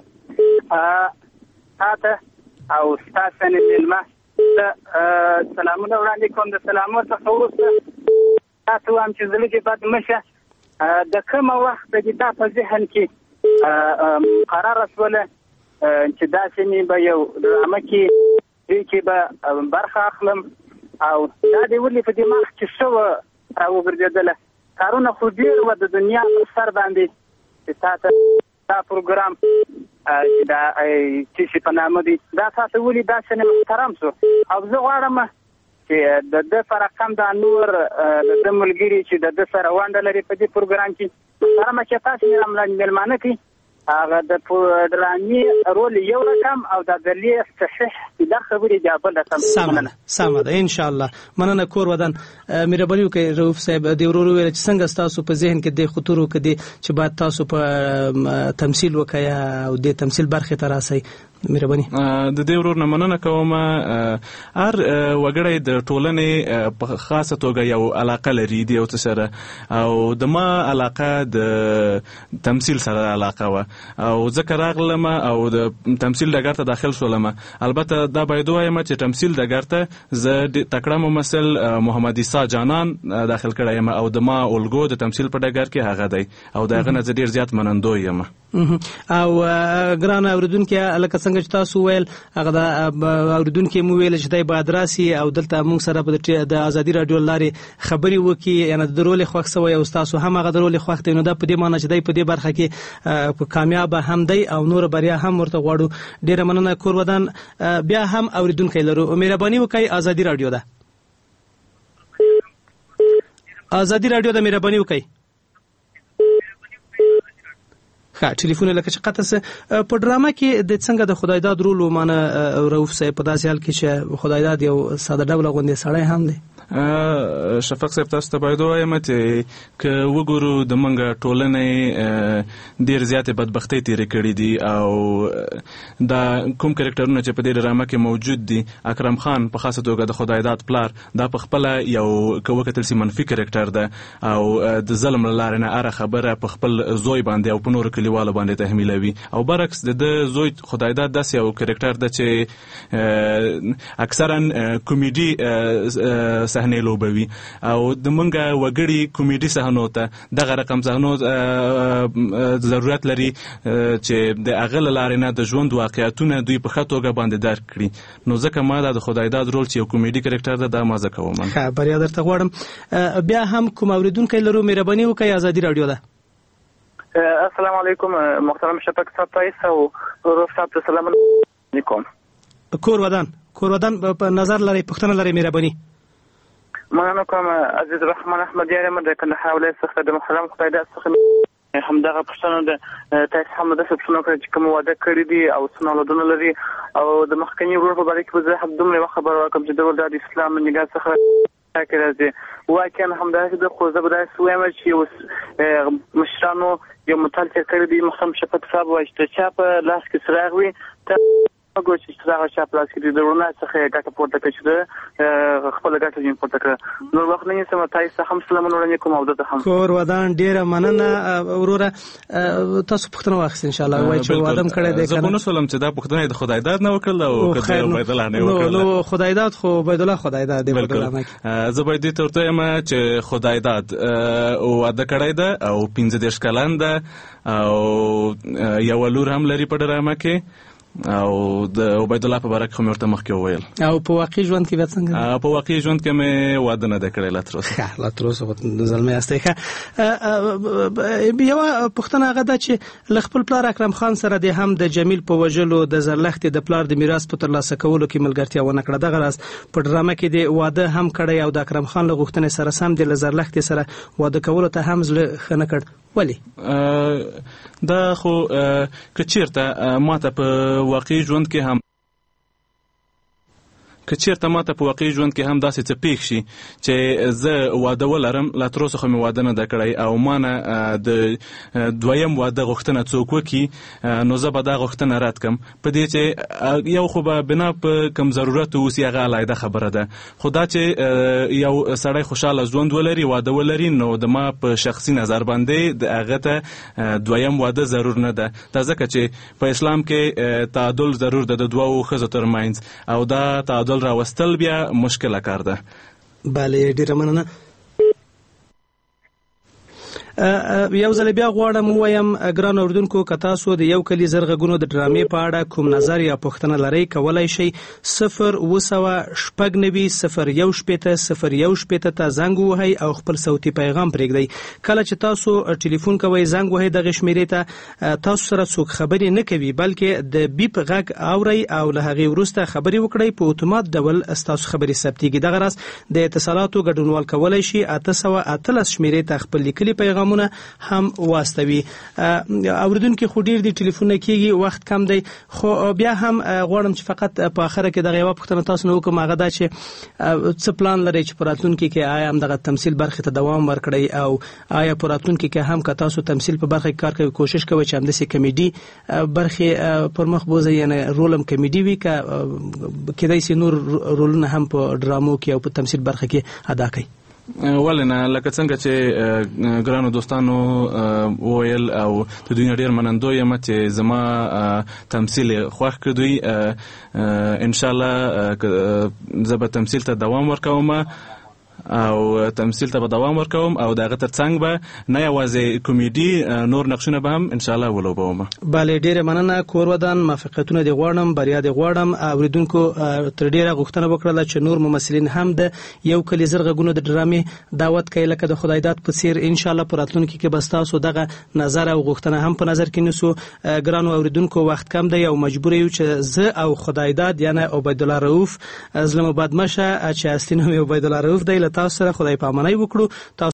تاته او ستاسو نه ملما سلامونه وړاندې کوم د سلامو څخه وروسته تاسو هم چې زلګي بعد مشه د کوم وخت د دا په ذهن کې قرار رسوله چې دا سمي به یو ډرامه کې به برخه اخلم او دا دی ولې په دماغ کې څه راوګرځیدله کارونه خو ډېر و د دنیا په سر باندې چې تاسو دا پروګرام دا چې په نامه دی دا تاسو ولې دا څنګه محترم شو او زه غواړم چې د فرقم د نور د ملګری چې د سره وانډه لري په دې پروګرام کې سره مکه تاسو ملمانه کی هغه د ډرامې رول یو رقم او د دلیل صحیح دا خبرې د بل رقم سمه ده ان شاء الله. مننه کور ودان. مهرباني وکړئ رؤف صاحب د ورور ویل چې څنګه تاسو په ذهن کې د خطر وکړي چې بعد تاسو په تمثيل وکړي او د تمثيل برخه ته راسي. مهرباني د دې ورور نه مننه کوم. هر وګړی د ټولنې په خاصه توګه یو علاقه لري دی او سره او د ما علاقه د تمثيل سره علاقه و او ذکر راغلم او د تمثيل دګر ته داخل شولم. البته دا باید وایم چې تمثيل دګر ته ز تکړه ممثل محمد عیسی جانان داخل کړم او د ما الګو د تمثيل په دګر کې هغه دی او دغه نه ډیر زیات منندوی یم. او ګران اوریدونکو لکه څنګه چې تاسو ویل هغه د اوریدونکو مو ویل چې دای بادراسي او دلته موږ سره په د ازادي رادیو لارې خبري وکي یعنی د رول خوښ سوی او تاسو هم هغه د رول خوښ دی نو دا په دې معنی چې دای په دې برخه کې کامیاب هم دی او نور بریا هم ورته غواړو. ډیره مننه کور ودان. بیا هم اوریدونکو لرو مهرباني وکړئ ازادي رادیو ده ازادي رادیو ده مهرباني وکړئ. ښه ټلیفون لکه چې قطع سه په ډرامه کې د څنګه د خدایداد رول معنی رؤف صاحب په داسې حال کې چې خدایداد یو ساده ډول غوندي سړی هم دی. شفق صاحب تاسو ته باید وایم چې که وګورو د منګه ټولنې ډیر زیاتې بدبختۍ تیرې کړې دي او دا کوم کریکټرونه چې په دې ډرامه کې موجود دي اکرم خان په خاصه توګه د خدایداد پلار دا په خپل یو کوکتل سي منفي کریکټر ده او د ظلم لاره نه اره خبره په خپل زوی باندې او په نور کلیوالو باندې تحمیلوي او برعکس د زوی خدایداد داسې یو کریکټر ده چې اکثرا کمیډي صحنه لوبوي او د منګه وګړي کمیډي صحنو ته دغه رقم صحنو ضرورت لري چې د اغل لارې نه د ژوند واقعیتونه دوی په خاطوګه باندې درک کړي. نو ځکه ما د خدایداد رول چې یو کمیډي کریکټر ده دا ما زکه ومن. ښه بریا درته غواړم. بیا هم کوم اوریدونکو لرو مهرباني وکړئ ازادي رادیو ده. السلام علیکم محترم شفق صاحب تاسو او رؤف صاحب ته سلام علیکم. کور ودان په نظر لري پښتنه لري مهرباني. مننه کوم عزیز الرحمن احمد یاره مده کنه حواله څخه د محرم خدایداد څخه همدغه پښتنه د تاسو هم د څه چې کوم واده کړی دي او څنګه ولودونه لري او د مخکنی ورور په اړه کې زه هم دومره خبر ورکوم چې د اسلام نگاه څخه راځي واکه همدغه د خو زبده سویم چې مشرانو یو مطالعه کړی دي محرم شفق صاحب وايي چې چا په لاس کې سراغ وي هغه چې څنګه چا پلاس کې د ورونه څخه ګټه پورته کړي خپل ګټه یې پورته کړ. نو وخت نه سم تاسو هم سلام علیکم او د هم کور ودان ډیره مننه وروره تاسو پښتنه واخس ان شاء الله وای چې وادم کړی دی زه په سلام چې دا پښتنه د خدایداد نه وکړل او کده عبید الله نه وکړل. نو خدایداد خو عبید الله خدایداد دی په ډرامه کې زه باید ته ورته یم چې خدایداد او واده کړی ده او 15 کلن ده او یو لور هم لري په ډرامه کې او د عبید الله په برکه هم ورته مخکې وویل. او په واقعي ژوند کې به څنګه؟ په واقعي ژوند کې مې واده نه ده کړی لا تر اوسه زلمی استای. یو پښتنه هغه ده چې له خپل پلار اکرم خان سره د هم د جمیل په وجلو د زرلښتې د پلار د میراث په ترلاسه کولو کې ملګرتیا ونه کړه. دغه راز په ډرامه کې د واده هم کړی او د اکرم خان له غوښتنې سره سم د زرلښتې سره واده کولو ته هم زړه ښه نه کړ. ولی دا خو کچیرته ماته په واقعي ژوند کې هم کچیرته ماته په واقعي ژوند کې هم داسې څه پیښ شي چې زه واده ولرم لا تر اوسه خو مې واده نه ده کړی او ما نه د دویم واده غوښتنه څوک وکړي نو زه به دا غوښتنه رد کړم په دې چې یو خو به بنا په کوم ضرورت اوسي هغه علیحده خبره ده. خو دا چې یو سړی خوشحاله ژوند ولري واده ولري نو د ما په شخصي نظر باندې د هغه ته دویم واده ضرور نه ده. دا ځکه چې په اسلام کې تعادل ضرور ده د دوو ښځو ترمنځ او دا تعادل راوستل بیا مشکله کار ده. بله ډیره مننه. یو ځل بیا غواړم ووایم ګران اوریدونکو که تاسو د یو کلي زرغونو د ډرامې په اړه کوم نظر یا پوښتنه لرئ کولی شئ 020-017-017 ته زنګ ووهئ او خپل صوتي پیغام پرېږدئ. کله چې تاسو ټلیفون کوئ زنګ وهئ دغه شمیرې ته تاسو سره څوک خبرې نه کوي بلکې د بیپ غږ اورئ او له هغې وروسته خبرې وکړئ په اتومات ډول ستاسو خبرې ثبتیږي. دغه راز د اتصالاتو ګډونوال کولی شي 813 شمیرې ته خپل لیکلي پیغام پیغامونه هم واستوي. اوریدونکو خو ډیر دی ټلیفون کیږي، وخت کم دی، خو بیا هم غواړم چې فقط په اخره کې دغه یو پوښتنه تاسو نه وکم، هغه دا چې څه پلان لري چې په راتلونکي کې آیا هم دغه تمثيل برخه ته دوام ورکړي او آیا په راتلونکي کې هم که تاسو تمثيل په برخه کې کار کوي کوشش کوي چې همداسې کمیډي برخه پر مخ بوزي، یعنی رولم کمیډي وي که کېدای شي نور رولونه هم په ډرامو کې او په تمثيل برخه کې ادا کوي؟ ولنه لکه څنګه چې ګرانو دوستانو وویل او د دوی ډیر منندوی یم چې زما تمثيل خوښ کړی. ان شاء الله زه به تمثيل ته دوام ورکوم او تمثيل ته به دوام ورکوم او دغه ترڅنګ به نه یوازې کمیډي نور نقشونه به هم ان شاء الله ولوبوم. بله ډیره مننه. کور ودان موفقیتونه دی غواړم، بریا دی غواړم. اوریدونکو تر ډیره غوښتنه وکړه چې نور ممثلین هم د یو کلی زرغونو د ډرامې دعوت کوي لکه د خدای داد په څیر. ان شاء الله په راتلونکي کې به تاسو دغه نظر او غوښتنه هم په نظر کې نیسو. ګرانو اوریدونکو وخت کم دی او مجبور یو چې زه او خدای داد یعنی عبید الله رؤوف ظلم باد مشه چې استینو عبید الله رؤوف دی تاسو سره خدای پامانۍ وکړو.